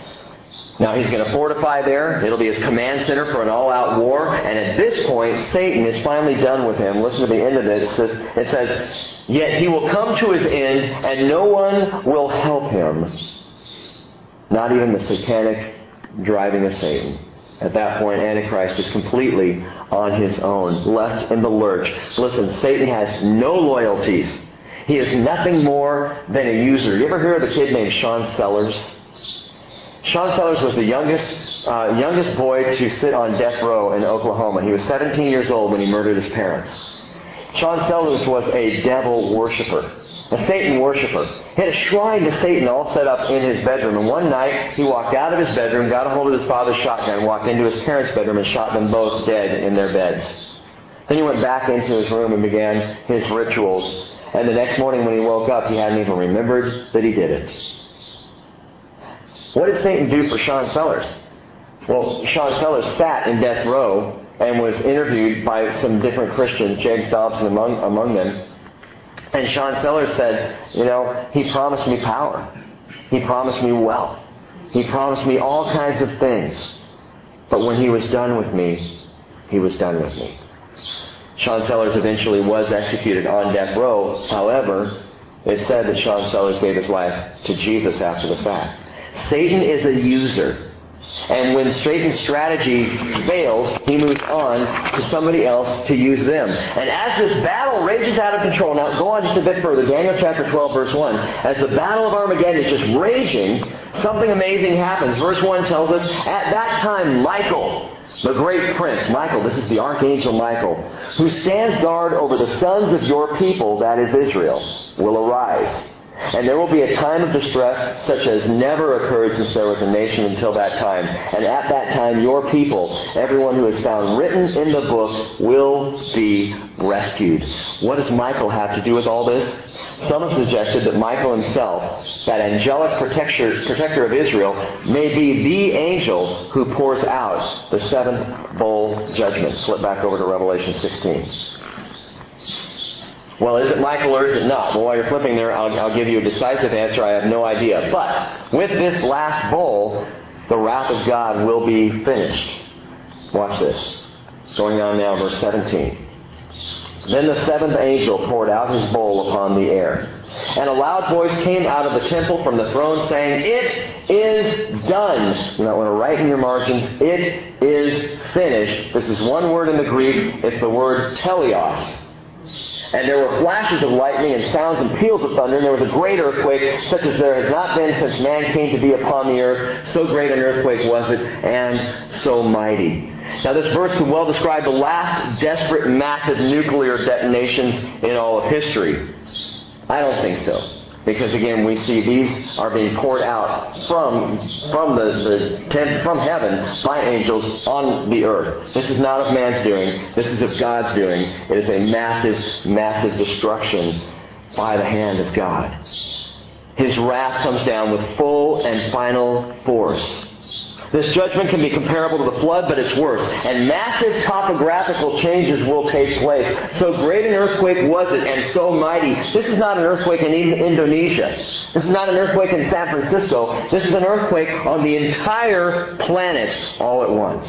Now he's going to fortify there. It'll be his command center for an all-out war. And at this point, Satan is finally done with him. Listen to the end of it. It says, it says, yet he will come to his end, and no one will help him. Not even the satanic driving of Satan. At that point, Antichrist is completely on his own, left in the lurch. Listen, Satan has no loyalties. He is nothing more than a user. You ever hear of a kid named Sean Sellers? Sean Sellers was the youngest uh, youngest boy to sit on death row in Oklahoma. He was seventeen years old when he murdered his parents. Sean Sellers was a devil worshiper, a Satan worshiper. He had a shrine to Satan all set up in his bedroom. And one night, he walked out of his bedroom, got a hold of his father's shotgun, walked into his parents' bedroom, and shot them both dead in their beds. Then he went back into his room and began his rituals. And the next morning when he woke up, he hadn't even remembered that he did it. What did Satan do for Sean Sellers? Well, Sean Sellers sat in death row and was interviewed by some different Christians, James Dobson among, among them. And Sean Sellers said, you know, he promised me power. He promised me wealth. He promised me all kinds of things. But when he was done with me, he was done with me. Sean Sellers eventually was executed on death row. However, it's said that Sean Sellers gave his life to Jesus after the fact. Satan is a user. And when Satan's strategy fails, he moves on to somebody else to use them. And as this battle rages out of control, now go on just a bit further, Daniel chapter twelve, verse one. As the battle of Armageddon is just raging, something amazing happens. Verse one tells us, at that time Michael, the great prince, Michael, this is the archangel Michael, who stands guard over the sons of your people, that is Israel, will arise. And there will be a time of distress such as never occurred since there was a nation until that time. And at that time your people, everyone who is found written in the book, will be rescued. What does Michael have to do with all this? Some have suggested that Michael himself, that angelic protector, protector of Israel, may be the angel who pours out the seventh bowl judgment. Flip back over to Revelation sixteen. Well, is it Michael or is it not? Well, while you're flipping there, I'll, I'll give you a decisive answer. I have no idea. But with this last bowl, the wrath of God will be finished. Watch this. Going on now, verse seventeen. Then the seventh angel poured out his bowl upon the air. And a loud voice came out of the temple from the throne saying, "It is done." You might want to write in your margins, "It is finished." This is one word in the Greek. It's the word teleos. And there were flashes of lightning and sounds and peals of thunder, and there was a great earthquake, such as there has not been since man came to be upon the earth. So great an earthquake was it, and so mighty. Now this verse could well describe the last desperate, massive nuclear detonations in all of history. I don't think so. Because again, we see these are being poured out from from the, the from heaven by angels on the earth. This is not of man's doing. This is of God's doing. It is a massive, massive destruction by the hand of God. His wrath comes down with full and final force. This judgment can be comparable to the flood, but it's worse. And massive topographical changes will take place. So great an earthquake was it, and so mighty. This is not an earthquake in Indonesia. This is not an earthquake in San Francisco. This is an earthquake on the entire planet all at once.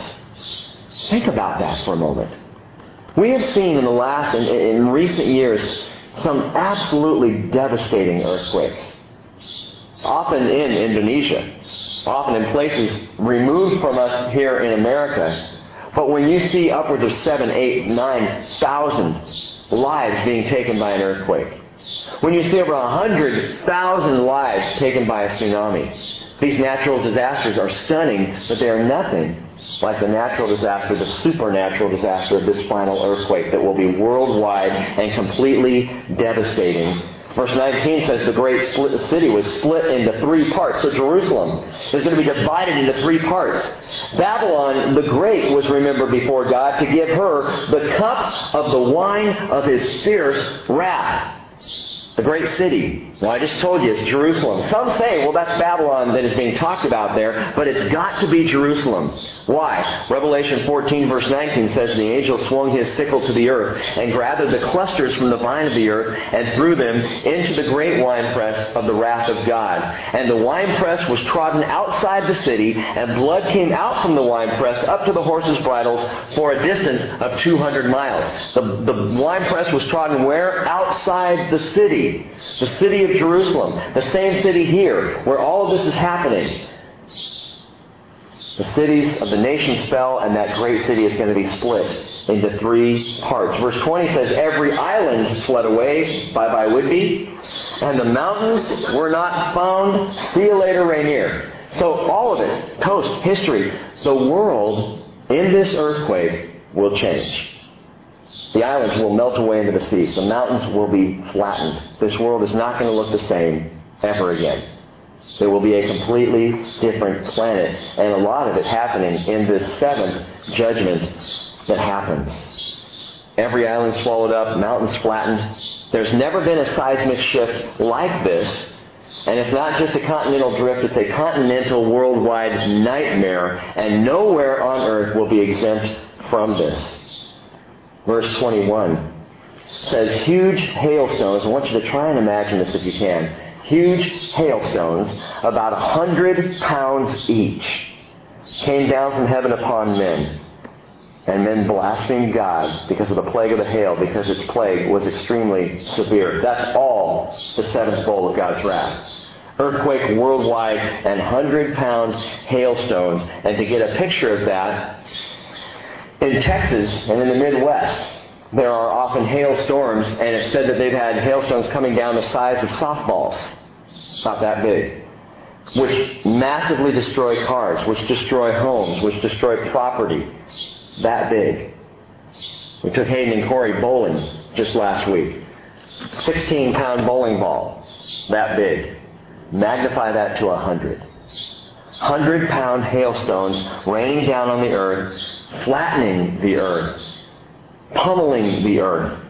Think about that for a moment. We have seen in the last, in, in recent years, some absolutely devastating earthquakes. Often in Indonesia. Often in places removed from us here in America. But when you see upwards of seven, eight, nine thousand lives being taken by an earthquake, when you see over a hundred thousand lives taken by a tsunami, these natural disasters are stunning, but they are nothing like the natural disaster, the supernatural disaster of this final earthquake that will be worldwide and completely devastating. Verse nineteen says the great split city was split into three parts. So Jerusalem is going to be divided into three parts. Babylon the Great was remembered before God to give her the cup of the wine of His fierce wrath. The great city. Well, I just told you it's Jerusalem. Some say, well, that's Babylon that is being talked about there, but it's got to be Jerusalem. Why? Revelation fourteen verse nineteen says, the angel swung his sickle to the earth and gathered the clusters from the vine of the earth and threw them into the great winepress of the wrath of God. And the winepress was trodden outside the city, and blood came out from the winepress up to the horses' bridles for a distance of two hundred miles. The, the winepress was trodden where? Outside the city. The city of Jerusalem. The same city here, where all of this is happening. The cities of the nations fell, and that great city is going to be split into three parts. Verse twenty says, every island fled away, bye-bye Whidbey, and the mountains were not found. See you later, Rainier. So all of it, toast, history, the world in this earthquake will change. The islands will melt away into the sea. The mountains will be flattened. This world is not going to look the same ever again. There will be a completely different planet. And a lot of it happening in this seventh judgment that happens. Every island swallowed up, mountains flattened. There's never been a seismic shift like this. And it's not just a continental drift, it's a continental worldwide nightmare. And nowhere on earth will be exempt from this. Verse twenty-one says, huge hailstones. I want you to try and imagine this if you can. Huge hailstones, about a hundred pounds each, came down from heaven upon men. And men blasphemed God because of the plague of the hail, because its plague was extremely severe. That's all the seventh bowl of God's wrath. earthquake worldwide, and one hundred pound hailstones. And to get a picture of that, in Texas and in the Midwest, there are often hailstorms, and it's said that they've had hailstones coming down the size of softballs. Not that big. Which massively destroy cars, which destroy homes, which destroy property. That big. We took Hayden and Corey bowling just last week. sixteen pound bowling ball. That big. Magnify that to one hundred. one hundred pound hailstones raining down on the earth, flattening the earth, pummeling the earth.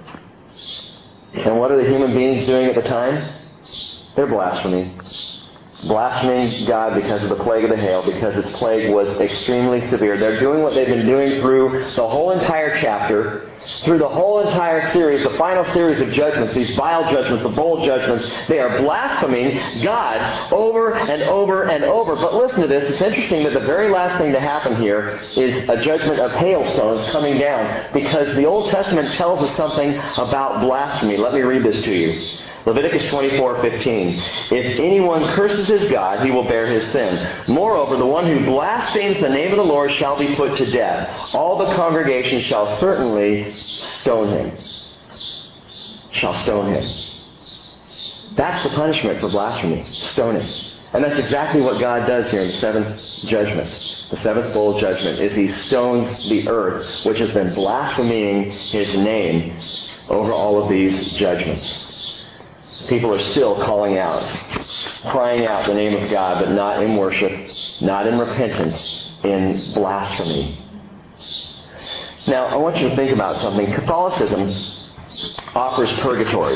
And what are the human beings doing at the time? They're blaspheming. Blaspheming God because of the plague of the hail, because its plague was extremely severe. They're doing what they've been doing through the whole entire chapter, through the whole entire series, the final series of judgments, these vile judgments, the bold judgments. They are blaspheming God over and over and over. But listen to this. It's interesting that the very last thing to happen here is a judgment of hailstones coming down, because the Old Testament tells us something about blasphemy. Let me read this to you. Leviticus twenty-four fifteen. If anyone curses his God, he will bear his sin. Moreover, the one who blasphemes the name of the Lord shall be put to death. All the congregation shall certainly stone him. Shall stone him. That's the punishment for blasphemy. Stoning. And that's exactly what God does here in the seventh judgment. The seventh bowl judgment is He stones the earth, which has been blaspheming His name over all of these judgments. People are still calling out, crying out the name of God, but not in worship, not in repentance, in blasphemy. Now, I want you to think about something. Catholicism offers purgatory.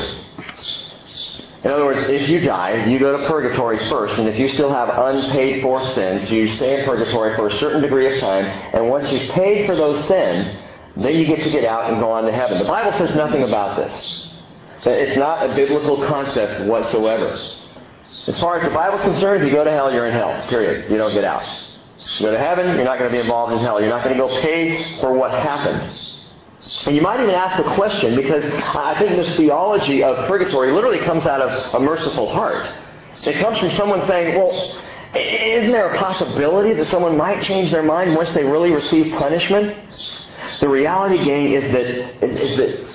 In other words, if you die, you go to purgatory first, and if you still have unpaid for sins, you stay in purgatory for a certain degree of time, and once you've paid for those sins, then you get to get out and go on to heaven. The Bible says nothing about this. It's not a biblical concept whatsoever. As far as the Bible's concerned, if you go to hell, you're in hell. Period. You don't get out. You go to heaven, you're not going to be involved in hell. You're not going to go pay for what happened. And you might even ask the question, because I think this theology of purgatory literally comes out of a merciful heart. It comes from someone saying, well, isn't there a possibility that someone might change their mind once they really receive punishment? The reality, gang, is that is that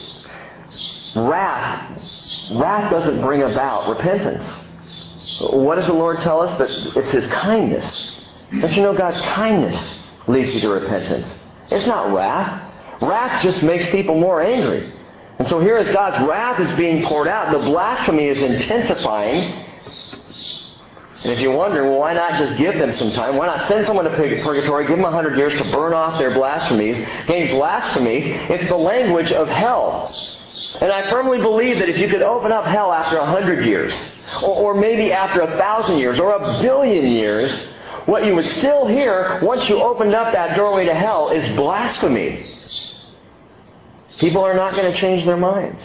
Wrath, wrath doesn't bring about repentance. What does the Lord tell us? That it's His kindness. Don't you know God's kindness leads you to repentance? It's not wrath. Wrath just makes people more angry. And so here as God's wrath is being poured out, the blasphemy is intensifying. And if you're wondering, well, why not just give them some time? Why not send someone to purgatory, give them a hundred years to burn off their blasphemies? Again, blasphemy, it's the language of hell. And I firmly believe that if you could open up hell after a hundred years, or, or maybe after a thousand years, or a billion years, what you would still hear once you opened up that doorway to hell is blasphemy. People are not going to change their minds.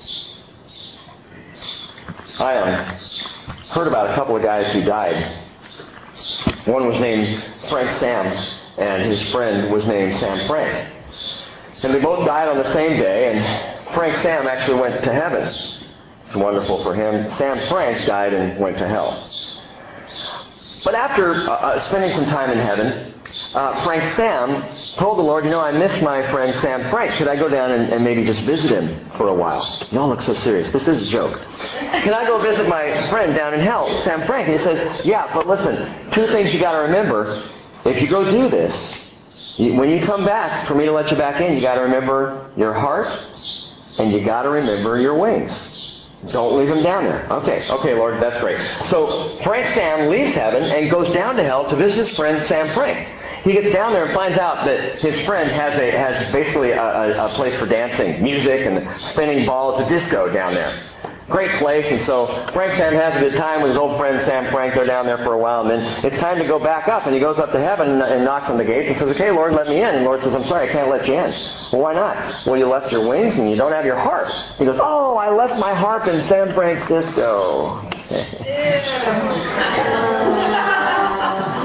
I um, heard about a couple of guys who died. One was named Frank Sam, and his friend was named Sam Frank. And they both died on the same day, and Frank Sam actually went to heaven. It's wonderful for him. Sam Frank died and went to hell. But after uh, spending some time in heaven, uh, Frank Sam told the Lord, you know, I miss my friend Sam Frank. Could I go down and, and maybe just visit him for a while? Y'all look so serious. This is a joke. Can I go visit my friend down in hell, Sam Frank? And he says, yeah, but listen, two things you got to remember. If you go do this, you, when you come back, for me to let you back in, you got to remember your heart, and you got to remember your wings. Don't leave him down there. Okay, okay, Lord, that's great. So Frank Sam leaves heaven and goes down to hell to visit his friend Sam Frank. He gets down there and finds out that his friend has a has basically a, a, a place for dancing, music, and spinning balls, a disco down there. Great place, and so Frank Sam has a good time with his old friend Sam Frank. They're down there for a while, and then it's time to go back up, and he goes up to heaven and, and knocks on the gates and says, okay, Lord, let me in. And the Lord says, I'm sorry, I can't let you in. Well, why not? Well, you left your wings and you don't have your harp. He goes, oh, I left my harp in San Francisco.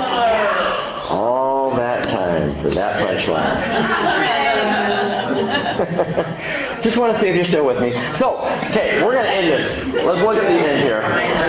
All that time for that punchline. Just want to see if you're still with me. So, okay, we're going to end this. Let's look at the end here.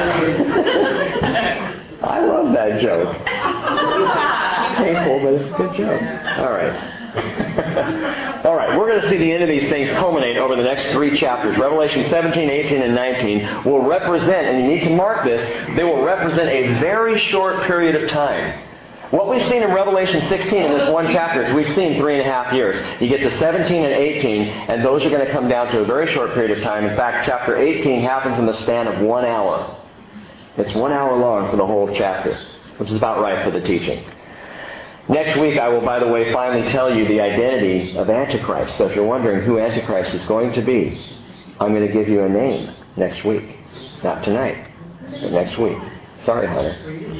I love that joke. Painful, but it's a good joke. All right. All right, we're going to see the end of these things culminate over the next three chapters. Revelation seventeen, eighteen, and nineteen will represent, and you need to mark this, they will represent a very short period of time. What we've seen in Revelation sixteen in this one chapter is we've seen three and a half years. You get to seventeen and eighteen, and those are going to come down to a very short period of time. In fact, chapter eighteen happens in the span of one hour. It's one hour long for the whole chapter, which is about right for the teaching. Next week, I will, by the way, finally tell you the identity of Antichrist. So if you're wondering who Antichrist is going to be, I'm going to give you a name next week. Not tonight, but next week. Sorry, Hunter.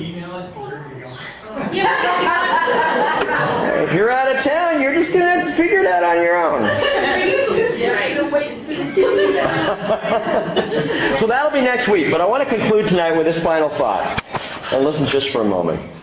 If you're out of town, you're just going to have to figure it out on your own. So that'll be next week. But I want to conclude tonight with this final thought. And listen just for a moment.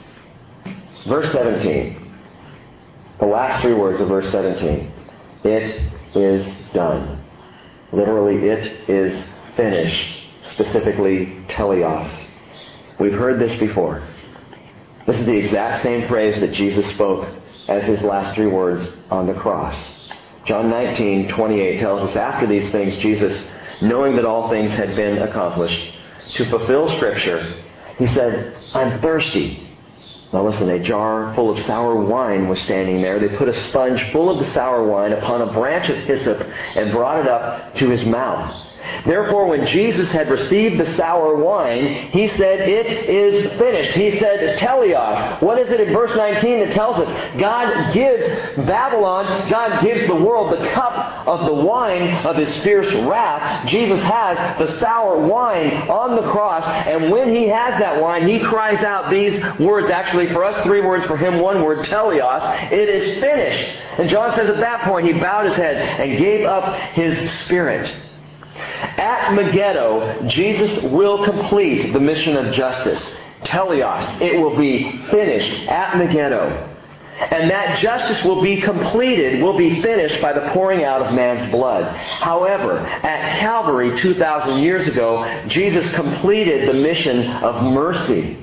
Verse seventeen. The last three words of verse seventeen. It is done. Literally, it is finished. Specifically, teleos. We've heard this before. This is the exact same phrase that Jesus spoke as his last three words on the cross. John nineteen, twenty-eight tells us, after these things, Jesus, knowing that all things had been accomplished, to fulfill Scripture, he said, I'm thirsty. Now listen, a jar full of sour wine was standing there. They put a sponge full of the sour wine upon a branch of hyssop and brought it up to his mouth. Therefore, when Jesus had received the sour wine, he said, it is finished. He said, teleos. What is it in verse nineteen that tells us? God gives Babylon, God gives the world the cup of the wine of his fierce wrath. Jesus has the sour wine on the cross, and when he has that wine, he cries out these words. Actually, for us, three words. For him, one word, teleos. It is finished. And John says at that point, he bowed his head and gave up his spirit. At Megiddo, Jesus will complete the mission of justice. Teleos. It will be finished at Megiddo. And that justice will be completed, will be finished by the pouring out of man's blood. However, at Calvary two thousand years ago, Jesus completed the mission of mercy.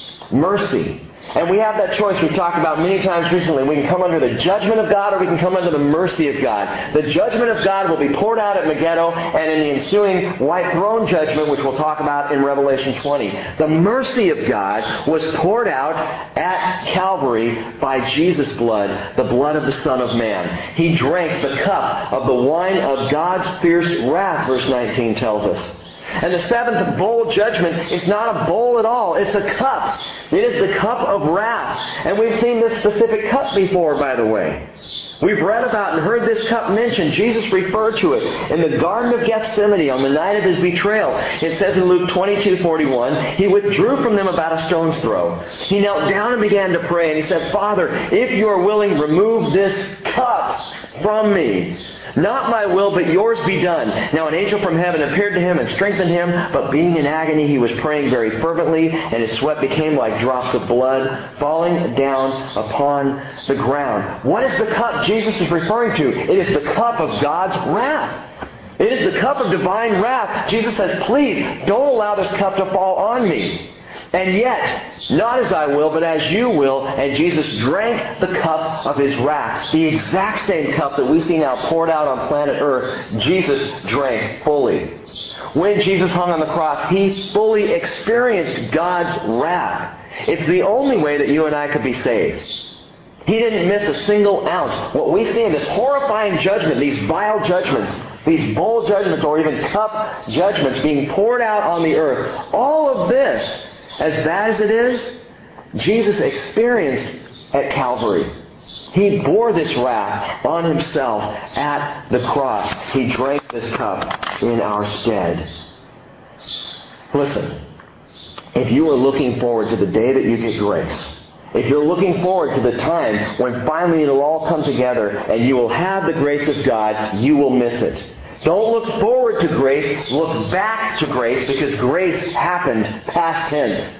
Mercy. And we have that choice we've talked about many times recently. We can come under the judgment of God or we can come under the mercy of God. The judgment of God will be poured out at Megiddo and in the ensuing white throne judgment, which we'll talk about in Revelation twenty. The mercy of God was poured out at Calvary by Jesus' blood, the blood of the Son of Man. He drank the cup of the wine of God's fierce wrath, verse nineteen tells us. And the seventh bowl judgment is not a bowl at all. It's a cup. It is the cup of wrath. And we've seen this specific cup before, by the way. We've read about and heard this cup mentioned. Jesus referred to it in the Garden of Gethsemane on the night of his betrayal. It says in Luke twenty-two forty-one, he withdrew from them about a stone's throw. He knelt down and began to pray. And he said, Father, if you are willing, remove this cup from me. Not my will, but yours be done. Now an angel from heaven appeared to him and strengthened him, but being in agony, he was praying very fervently, and his sweat became like drops of blood falling down upon the ground. What is the cup Jesus is referring to? It is the cup of God's wrath. It is the cup of divine wrath. Jesus says, please, don't allow this cup to fall on me. And yet, not as I will, but as you will. And Jesus drank the cup of his wrath. The exact same cup that we see now poured out on planet Earth, Jesus drank fully. When Jesus hung on the cross, he fully experienced God's wrath. It's the only way that you and I could be saved. He didn't miss a single ounce. What we see in this horrifying judgment, these vile judgments, these bowl judgments or even cup judgments being poured out on the earth, all of this, as bad as it is, Jesus experienced at Calvary. He bore this wrath on himself at the cross. He drank this cup in our stead. Listen, if you are looking forward to the day that you get grace, if you're looking forward to the time when finally it'll all come together and you will have the grace of God, you will miss it. Don't look forward to grace, look back to grace, because grace happened past tense.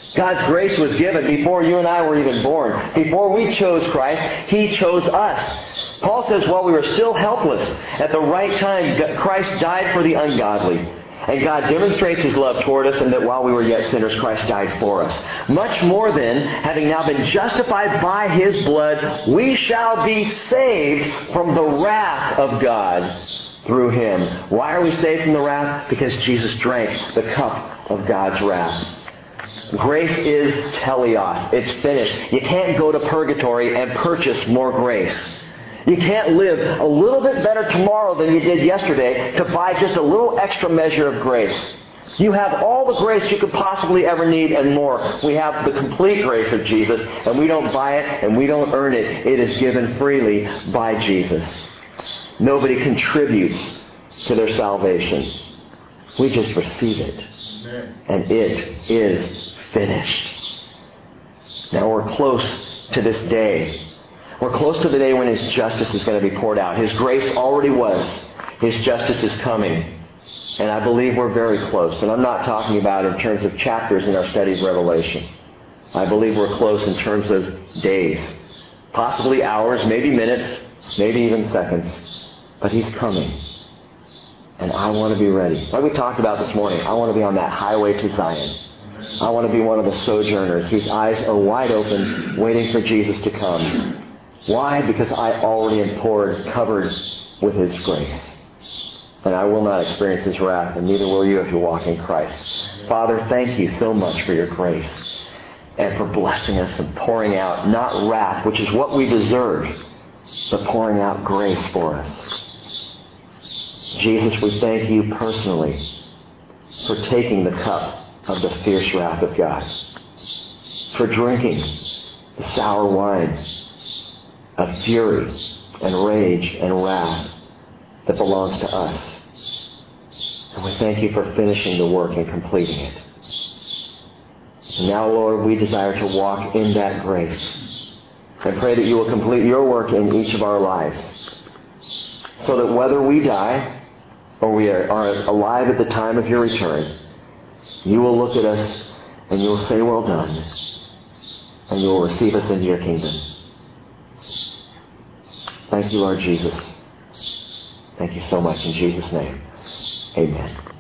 God's grace was given before you and I were even born. Before we chose Christ, He chose us. Paul says, while we were still helpless, at the right time, Christ died for the ungodly. And God demonstrates His love toward us, and that while we were yet sinners, Christ died for us. Much more then, having now been justified by His blood, we shall be saved from the wrath of God through Him. Why are we saved from the wrath? Because Jesus drank the cup of God's wrath. Grace is teleos. It's finished. You can't go to purgatory and purchase more grace. You can't live a little bit better tomorrow than you did yesterday to buy just a little extra measure of grace. You have all the grace you could possibly ever need and more. We have the complete grace of Jesus, and we don't buy it and we don't earn it. It is given freely by Jesus. Nobody contributes to their salvation. We just receive it. And it is finished. Now we're close to this day. We're close to the day when His justice is going to be poured out. His grace already was. His justice is coming. And I believe we're very close. And I'm not talking about in terms of chapters in our study of Revelation. I believe we're close in terms of days. Possibly hours, maybe minutes, maybe even seconds. But He's coming. And I want to be ready. Like we talked about this morning, I want to be on that highway to Zion. I want to be one of the sojourners whose eyes are wide open, waiting for Jesus to come. Why? Because I already am poured, covered with His grace. And I will not experience His wrath, and neither will you if you walk in Christ. Father, thank You so much for Your grace and for blessing us and pouring out, not wrath, which is what we deserve, but pouring out grace for us. Jesus, we thank You personally for taking the cup of the fierce wrath of God, for drinking the sour wine of fury and rage and wrath that belongs to us. And we thank You for finishing the work and completing it. And now, Lord, we desire to walk in that grace. I pray that You will complete Your work in each of our lives, so that whether we die or we are, are alive at the time of Your return, You will look at us and You will say, well done, and You will receive us into Your kingdom. Thank You, Lord Jesus. Thank You so much in Jesus' name. Amen.